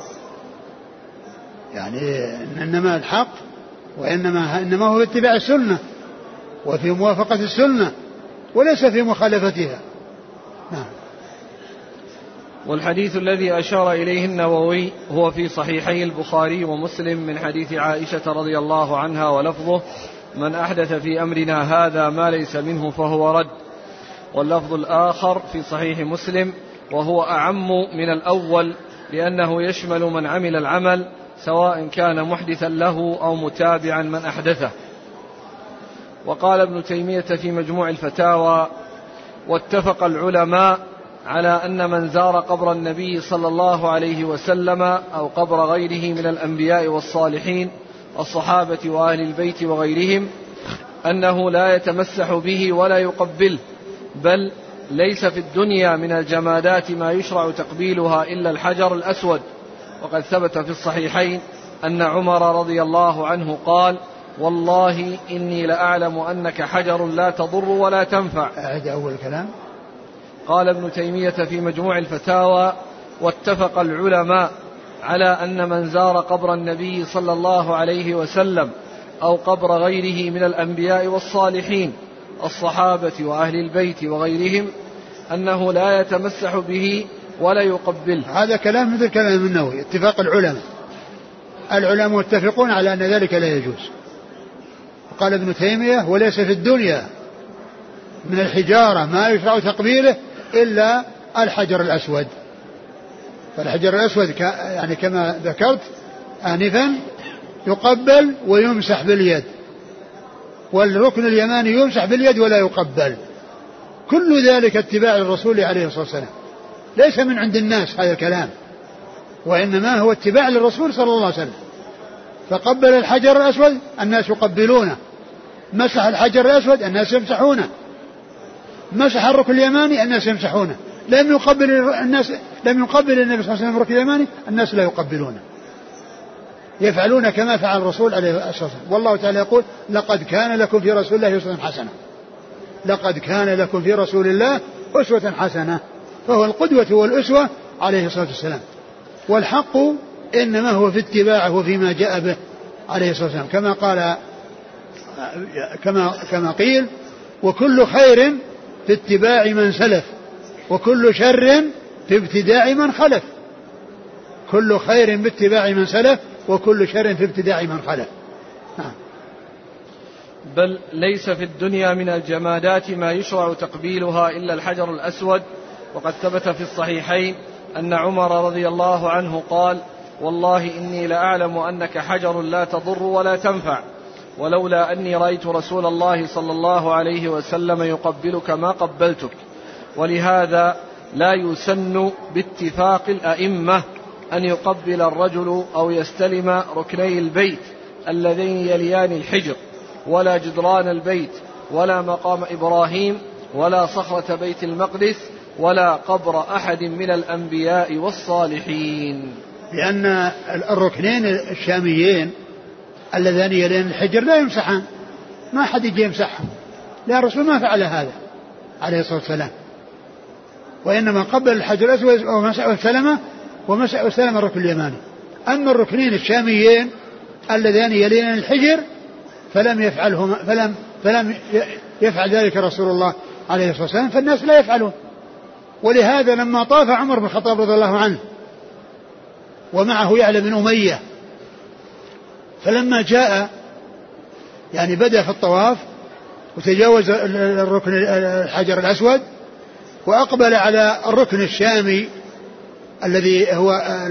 يعني إنما الحق وإنما إنما هو اتباع السنة وفي موافقة السنة وليس في مخالفتها. نعم. والحديث الذي أشار إليه النووي هو في صحيحي البخاري ومسلم من حديث عائشة رضي الله عنها ولفظه: من أحدث في أمرنا هذا ما ليس منه فهو رد. واللفظ الآخر في صحيح مسلم وهو أعم من الأول، لأنه يشمل من عمل العمل سواء كان محدثا له أو متابعا من أحدثه. وقال ابن تيمية في مجموع الفتاوى: واتفق العلماء على أن من زار قبر النبي صلى الله عليه وسلم أو قبر غيره من الأنبياء والصالحين الصحابة وأهل البيت وغيرهم أنه لا يتمسح به ولا يقبله، بل ليس في الدنيا من الجمادات ما يشرع تقبيلها إلا الحجر الأسود. وقد ثبت في الصحيحين أن عمر رضي الله عنه قال: والله إني لأعلم أنك حجر لا تضر ولا تنفع. أعد أول كلام. قال ابن تيمية في مجموع الفتاوى: واتفق العلماء على أن من زار قبر النبي صلى الله عليه وسلم أو قبر غيره من الأنبياء والصالحين الصحابة وأهل البيت وغيرهم أنه لا يتمسح به ولا يقبله. هذا كلام مثل كلام النووي. اتفاق العلماء العلماء متفقون على أن ذلك لا يجوز. قال ابن تيمية: وليس في الدنيا من الحجارة ما يشرع تقبيله إلا الحجر الأسود. فالحجر الأسود يعني كما ذكرت آنفا يقبل ويمسح باليد، والركن اليماني يمسح باليد ولا يقبل. كل ذلك اتباع الرسول عليه الصلاة والسلام، ليس من عند الناس هذا الكلام، وإنما هو اتباع للرسول صلى الله عليه وسلم. فقبل الحجر الأسود الناس يقبلونه، مسح الحجر الأسود الناس يمسحونه، مسح الركن اليماني الناس يمسحونه. لم يقبل الناس لم يقبل النبي صلى الله عليه وسلم الركن اليماني الناس لا يقبلونه، يفعلون كما فعل الرسول عليه الصلاة والسلام. والله تعالى يقول لقد كان لكم في رسول الله أسوة حسنة، لقد كان لكم في رسول الله أسوة حسنة، فهو القدوة والأسوة عليه الصلاة والسلام. والحق إنما هو في اتباعه وفيما جاء به عليه الصلاة والسلام، كما قال كما كما قيل وكل خير في اتباع من سلف وكل شر في ابتداع من خلف. كل خير باتباع من سلف وكل شر في ابتداع من خلف. نعم. بل ليس في الدنيا من الجمادات ما يشرع تقبيلها إلا الحجر الأسود. وقد ثبت في الصحيحين أن عمر رضي الله عنه قال والله إني لأعلم أنك حجر لا تضر ولا تنفع، ولولا أني رأيت رسول الله صلى الله عليه وسلم يقبلك ما قبلتك. ولهذا لا يسن باتفاق الأئمة أن يقبل الرجل أو يستلم ركني البيت اللذين يليان الحجر، ولا جدران البيت، ولا مقام إبراهيم، ولا صخرة بيت المقدس، ولا قبر أحد من الأنبياء والصالحين. لأن الركنين الشاميين اللذان يليان الحجر لا يمسحان، ما حد يجي يمسحهم، لأن الرسول ما فعل هذا عليه الصلاة والسلام، وإنما قبل الحجر الأسود وسلمه وسلم الركن اليماني. أما الركنين الشاميين اللذان يليان الحجر فلم يفعلهما فلم فلم يفعل ذلك رسول الله عليه الصلاة والسلام، فالناس لا يفعلون. ولهذا لما طاف عمر بن الخطاب رضي الله عنه ومعه يعلى بن أمية، فلما جاء يعني بدأ في الطواف وتجاوز الركن الحجر الأسود وأقبل على الركن الشامي الذي هو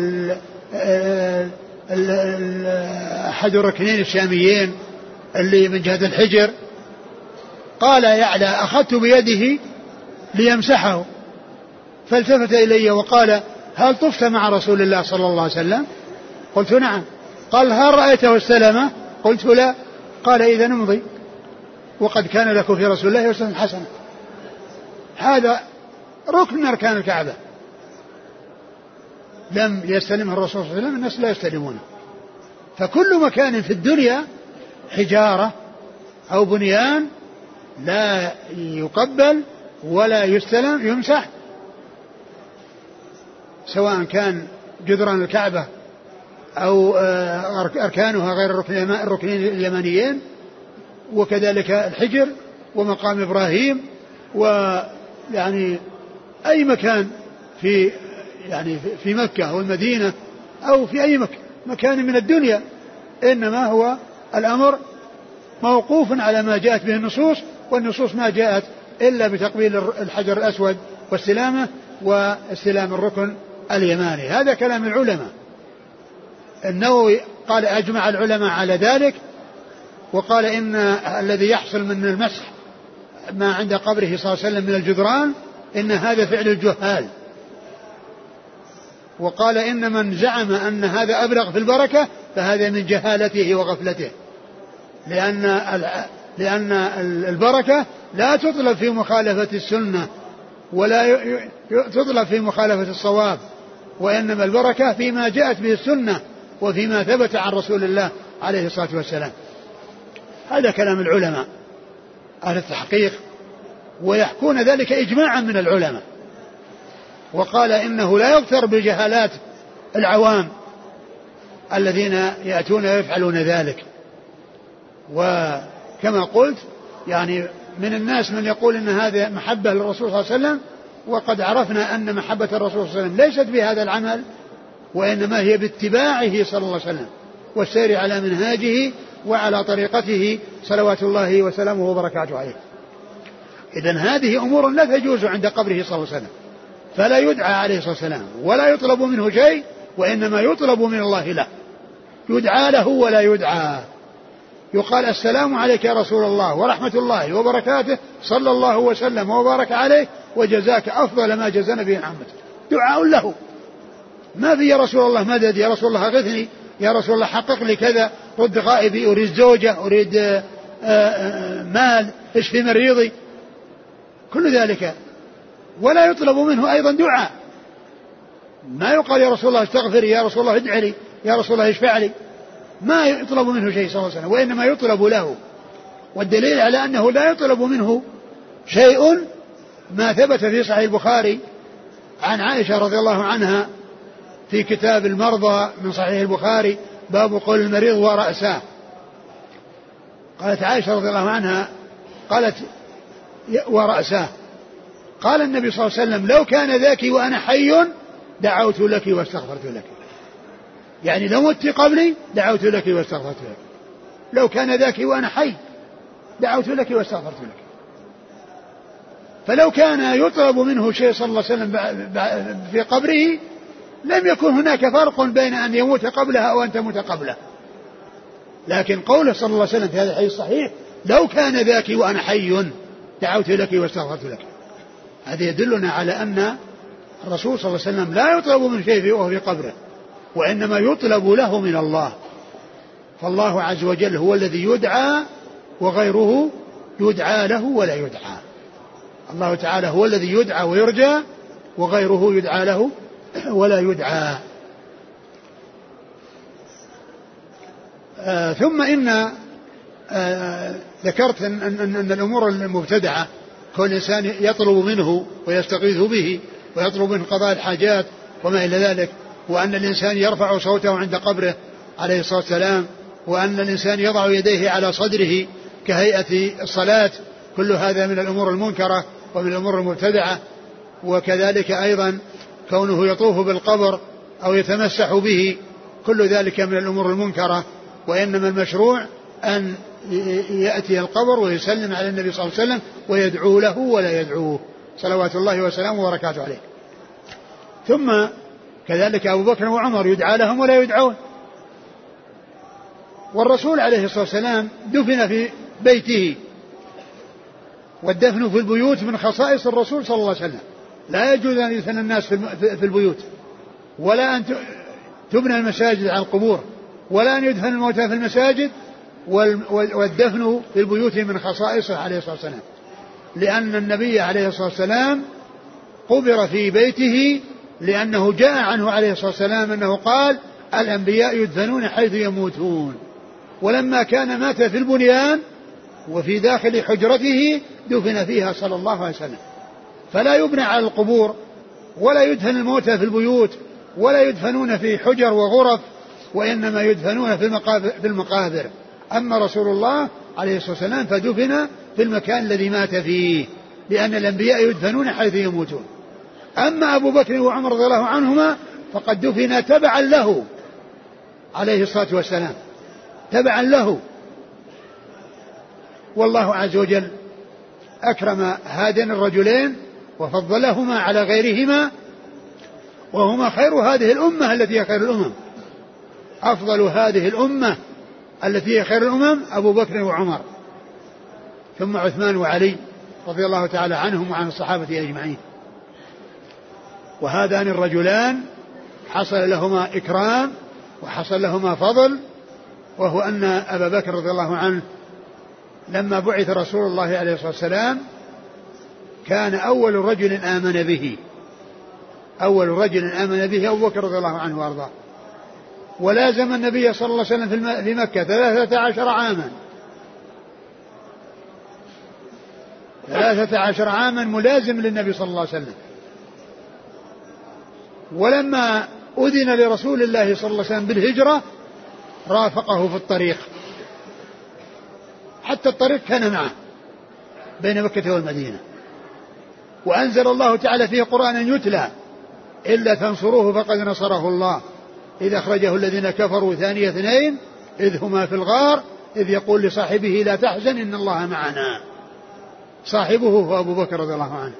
أحد الركنين الشاميين اللي من جهة الحجر، قال يعلى أخذت بيده ليمسحه، فالتفت إلي وقال هل طفت مع رسول الله صلى الله عليه وسلم؟ قلت نعم. قال هل رأيته استلمه؟ قلت لا. قال إذا نمضي، وقد كان لكم في رسول الله أسوة حسنة. هذا ركن من أركان الكعبة لم يستلمه الرسول صلى الله عليه وسلم، الناس لا يستلمونه. فكل مكان في الدنيا حجارة أو بنيان لا يقبل ولا يستلم يمسح، سواء كان جدران الكعبة أو أركانها غير الركنين اليمانيين، وكذلك الحجر ومقام إبراهيم، ويعني أي مكان في يعني في مكة أو المدينة أو في أي مكان من الدنيا، إنما هو الأمر موقوف على ما جاءت به النصوص، والنصوص ما جاءت إلا بتقبيل الحجر الأسود واستلامه واستلام الركن اليماني. هذا كلام العلماء. النووي قال أجمع العلماء على ذلك، وقال إن الذي يحصل من المسح ما عند قبره صلى الله عليه وسلم من الجدران إن هذا فعل الجهال، وقال إن من زعم أن هذا أبلغ في البركة فهذا من جهالته وغفلته، لأن لأن البركة لا تطلب في مخالفة السنة ولا تطلب في مخالفة الصواب، وإنما البركة فيما جاءت به السنة وفيما ثبت عن رسول الله عليه الصلاة والسلام. هذا كلام العلماء أهل التحقيق، ويحكون ذلك إجماعا من العلماء. وقال إنه لا يغتر بجهالات العوام الذين يأتون ويفعلون ذلك. وكما قلت يعني من الناس من يقول إن هذا محبة للرسول صلى الله عليه وسلم، وقد عرفنا أن محبة الرسول صلى الله عليه وسلم ليست بهذا العمل، وإنما هي باتباعه صلى الله عليه وسلم والسير على منهاجه وعلى طريقته صلوات الله وسلامه وبركاته عليه. إذن هذه أمور لا تجوز عند قبره صلى الله عليه وسلم، فلا يدعى عليه الصلاة والسلام ولا يطلب منه شيء، وإنما يطلب من الله له. يدعى له ولا يدعى. يقال السلام عليك يا رسول الله ورحمة الله وبركاته صلى الله وسلم وبارك عليه وجزاك أفضل ما جزى نبي محمد، دعاء له. ما في يا رسول الله مدد، يا رسول الله أغثني، يا رسول الله حقق لي كذا، رد غائبي، أريد زوجة، أريد مال، اشفي مريضي، كل ذلك. ولا يطلب منه أيضا دعاء، ما يقال يا رسول الله استغفري، يا رسول الله ادعي لي، يا رسول الله اشفع لي، ما يطلب منه شيء صلى الله عليه وسلم، وإنما يطلب له. والدليل على أنه لا يطلب منه شيء ما ثبت في صحيح البخاري عن عائشة رضي الله عنها في كتاب المرضى من صحيح البخاري باب قول المريض ورأساه. قالت عائشة رضي الله عنها قالت ورأساه، قال النبي صلى الله عليه وسلم لو كان ذاك وأنا حي دعوت لك واستغفرت لك، يعني لو مت قبلي دعوت لك واستغفرت لك، لو كان ذاك وأنا حي دعوت لك واستغفرت لك. فلو كان يطلب منه شيء صلى الله عليه وسلم في قبره لم يكن هناك فرق بين أن يموت قبلها أو أن تموت قبله. لكن قوله صلى الله عليه وسلم في هذا الحديث الصحيح لو كان ذاك وأنا حي دعوت لك واستغفرت لك، هذا يدلنا على أن الرسول صلى الله عليه وسلم لا يطلب من شيء وهو في قبره، وإنما يطلب له من الله. فالله عز وجل هو الذي يدعى وغيره يدعى له ولا يدعى. الله تعالى هو الذي يدعى ويرجى وغيره يدعى له ولا يدعى. آه ثم إن آه ذكرت أن, أن, أن الأمور المبتدعة كل إنسان يطلب منه ويستغيث به ويطلب منه قضاء الحاجات وما إلى ذلك، وأن الإنسان يرفع صوته عند قبره عليه الصلاة والسلام، وأن الإنسان يضع يديه على صدره كهيئة الصلاة، كل هذا من الأمور المنكرة ومن الأمور المبتدعة. وكذلك أيضا كونه يطوف بالقبر أو يتمسح به، كل ذلك من الأمور المنكرة. وإنما المشروع أن يأتي القبر ويسلم على النبي صلى الله عليه وسلم ويدعو له ولا يدعوه صلوات الله وسلامه وبركاته عليه. ثم كذلك أبو بكر وعمر يدعى لهم ولا يدعون. والرسول عليه الصلاة والسلام دفن في بيته، والدفن في البيوت من خصائص الرسول صلى الله عليه وسلم، لا يجوز أن يدفن الناس في البيوت، ولا أن تبنى المساجد على القبور، ولا أن يدفن الموتى في المساجد، والدفن في البيوت من خصائصه عليه الصلاة والسلام، لأن النبي عليه الصلاة والسلام قبر في بيته، لأنه جاء عنه عليه الصلاة والسلام أنه قال الأنبياء يدفنون حيث يموتون. ولما كان مات في البنيان وفي داخل حجرته دفن فيها صلى الله عليه وسلم. فلا يبنى على القبور، ولا يدفن الموتى في البيوت، ولا يدفنون في حجر وغرف، وإنما يدفنون في المقابر, في المقابر. أما رسول الله عليه الصلاة والسلام فدفن في المكان الذي مات فيه، لأن الأنبياء يدفنون حيث يموتون. أما أبو بكر وعمر رضي الله عنهما فقد دفن تبعا له عليه الصلاة والسلام، تبعا له. والله عز وجل أكرم هذين الرجلين وفضلهما على غيرهما، وهما خير هذه الأمة التي هي خير الأمم. أفضل هذه الأمة التي هي خير الأمم أبو بكر وعمر، ثم عثمان وعلي رضي الله تعالى عنهم وعن الصحابة أجمعين. وهذان الرجلان حصل لهما إكرام وحصل لهما فضل، وهو أن أبا بكر رضي الله عنه لما بعث رسول الله عليه الصلاة والسلام كان أول رجل آمن به، أول رجل آمن به أبو بكر رضي الله عنه وأرضاه، ولازم النبي صلى الله عليه وسلم في مكة ثلاثة عشر عاما، ثلاثة عشر عاما ملازم للنبي صلى الله عليه وسلم. ولما أذن لرسول الله صلى الله عليه وسلم بالهجرة رافقه في الطريق، حتى الطريق كان معه بين مكة والمدينة. وأنزل الله تعالى فيه قرآنا يتلى إلا تنصروه فقد نصره الله إذ أخرجه الذين كفروا ثاني اثنين إذ هما في الغار إذ يقول لصاحبه لا تحزن إن الله معنا. صاحبه هو أبو بكر رضي الله عنه،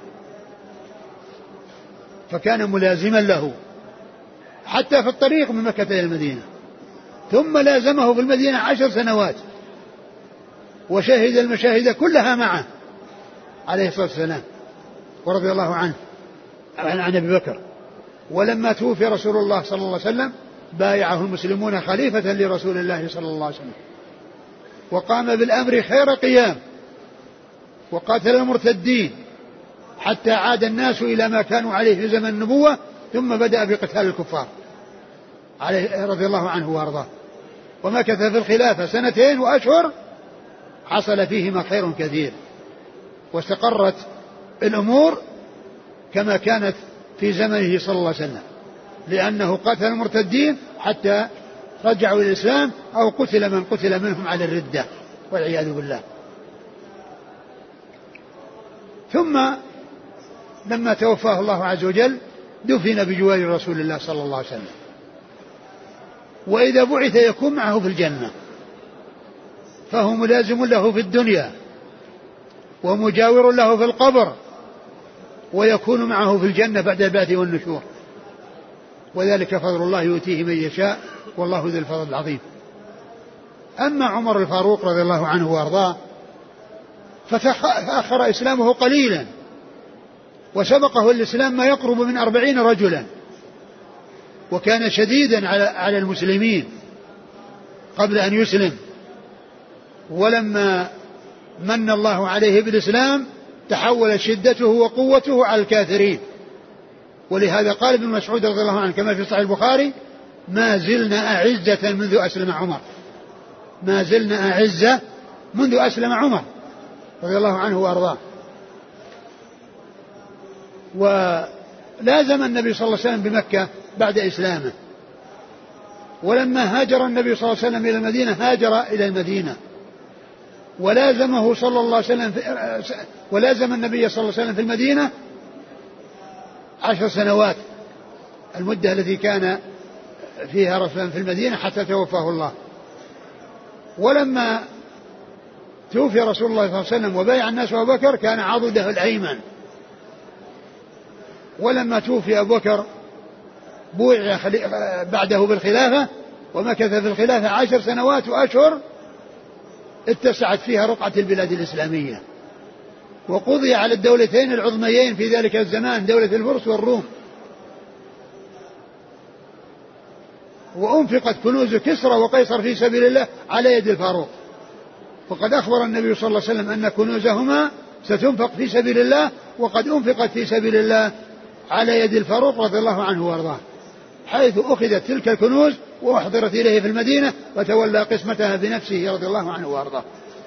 فكان ملازما له حتى في الطريق من مكة إلى المدينة. ثم لازمه في المدينة عشر سنوات وشهد المشاهد كلها معه عليه الصلاة والسلام ورضي الله عنه عن أبي بكر. ولما توفي رسول الله صلى الله عليه وسلم بايعه المسلمون خليفة لرسول الله صلى الله عليه وسلم وقام بالأمر خير قيام وقاتل المرتدين حتى عاد الناس إلى ما كانوا عليه في زمن النبوة ثم بدأ بقتال الكفار عليه رضي الله عنه وارضاه. ومكث في الخلافة سنتين وأشهر حصل فيهما خير كثير واستقرت الأمور كما كانت في زمنه صلى الله عليه وسلم لأنه قتل المرتدين حتى رجعوا إلى الإسلام أو قتل من قتل منهم على الردة والعياذ بالله. ثم لما توفاه الله عز وجل دفن بجوار رسول الله صلى الله عليه وسلم وإذا بعث يكون معه في الجنة فهو ملازم له في الدنيا ومجاور له في القبر ويكون معه في الجنة بعد البعث والنشور وذلك فضل الله يؤتيه من يشاء والله ذو الفضل العظيم. أما عمر الفاروق رضي الله عنه وارضاه فتأخر إسلامه قليلا وسبقه الإسلام ما يقرب من أربعين رجلا وكان شديدا على المسلمين قبل أن يسلم ولما من الله عليه بالإسلام تحول شدته وقوته على الكافرين ولهذا قال ابن مسعود رضي الله عنه كما في صحيح البخاري ما زلنا أعزة منذ أسلم عمر ما زلنا أعزة منذ أسلم عمر رضي الله عنه وأرضاه. ولازم النبي صلى الله عليه وسلم بمكة بعد إسلامه ولما هاجر النبي صلى الله عليه وسلم إلى المدينة هاجر إلى المدينة ولازمه صلى الله عليه وسلم ولازم النبي صلى الله عليه وسلم في المدينة عشر سنوات المدة التي كان فيها رسولا في المدينة حتى توفاه الله. ولما توفي رسول الله صلى الله عليه وسلم وبايع الناس أبو بكر كان عضده الأيمن. ولما توفي أبو بكر بويع بعده بالخلافة ومكث في الخلافة عشر سنوات وأشهر اتسعت فيها رقعة البلاد الإسلامية وقضي على الدولتين العظميين في ذلك الزمان دولة الفرس والروم وأنفقت كنوز كسرى وقيصر في سبيل الله على يد الفاروق وقد أخبر النبي صلى الله عليه وسلم أن كنوزهما ستنفق في سبيل الله وقد أنفقت في سبيل الله على يد الفاروق رضي الله عنه وارضاه حيث أخذت تلك الكنوز وأحضرت إليه في المدينة وتولى قسمتها بنفسه رضي الله عنه وارضاه.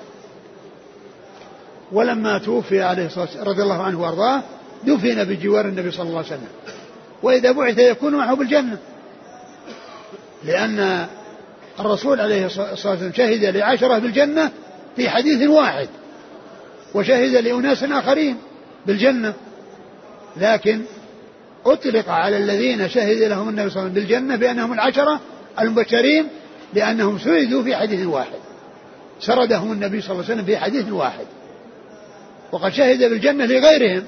ولما توفي عليه الصلاة والسلام رضي الله عنه وارضاه دفن بجوار النبي صلى الله عليه وسلم وإذا بعث يكون معه بالجنة لأن الرسول عليه الصلاة والسلام شهد لعشرة بالجنة في حديث واحد وشهد لأناس آخرين بالجنة لكن أطلق على الذين شهد لهم النبي صلى الله عليه وسلم بالجنة بأنهم العشرة المبشرين لأنهم سردوا في حديث واحد سردهم النبي صلى الله عليه وسلم في حديث واحد وقد شهد بالجنة لغيرهم.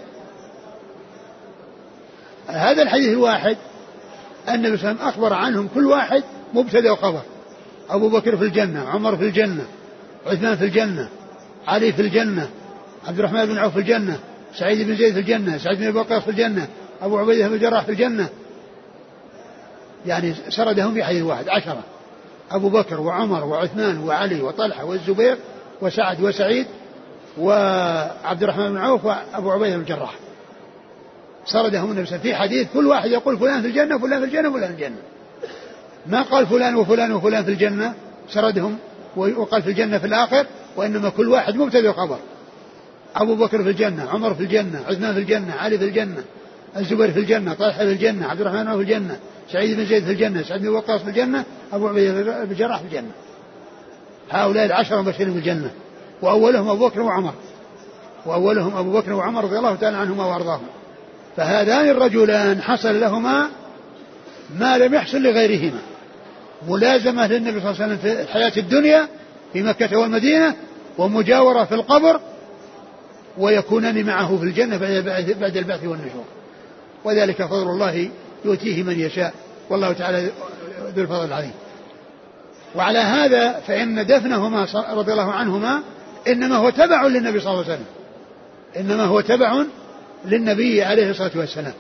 هذا الحديث الواحد النبي صلى الله عليه وسلم أخبر عنهم كل واحد مبتدأ وخبر أبو بكر في الجنة عمر في الجنة عثمان في الجنة علي في الجنة عبد الرحمن بن عوف في الجنة سعيد بن زيد في الجنة سعيد بن أبي وقاص في الجنة أبو عبيدة بن الجراح في الجنة يعني سردهم في حديث واحد عشرة أبو بكر وعمر وعثمان وعلي وطلحة والزبير وسعد وسعيد وعبد الرحمن بن عوف وأبو عبيدة بن الجراح سردهم النبي في حديث كل واحد يقول فلان في الجنة فلان في الجنة فلان في الجنة ما قال فلان وفلان وفلان في الجنة سردهم وقال في الجنة في الآخر وإنما كل واحد مبتدأ خبر أبو بكر في الجنة عمر في الجنة عثمان في الجنة علي في الجنة الزبير في الجنة طلحة في الجنة عبد الرحمن في الجنة سعيد بن زيد في الجنة سعد بن وقاص في الجنة أبو عبيدة بن الجراح في الجنة. هؤلاء العشرة مبشرين بالجنة وأولهم أبو بكر وعمر وأولهم أبو بكر وعمر رضي الله تعالى عنهما وأرضاهما. فهذان الرجلان حصل لهما ما لم يحصل لغيرهما ملازمة للنبي صلى الله عليه وسلم في الحياة الدنيا في مكة والمدينة ومجاورة في القبر ويكونان معه في الجنة بعد البعث والنشور وذلك فضل الله يؤتيه من يشاء والله تعالى ذو الفضل العظيم. وعلى هذا فإن دفنهما رضي الله عنهما إنما هو تبع للنبي صلى الله عليه وسلم، إنما هو تبع للنبي عليه الصلاة والسلام.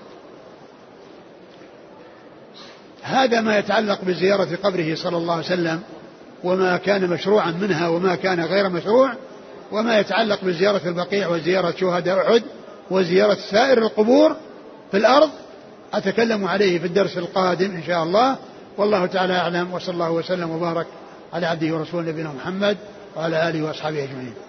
هذا ما يتعلق بزيارة قبره صلى الله عليه وسلم، وما كان مشروعا منها وما كان غير مشروع، وما يتعلق بزيارة البقيع وزيارة شهداء أحد وزيارة سائر القبور في الأرض أتكلم عليه في الدرس القادم إن شاء الله. والله تعالى أعلم، وصلى الله وسلم وبارك على عبده ورسوله نبينا محمد وعلى آله وأصحابه أجمعين.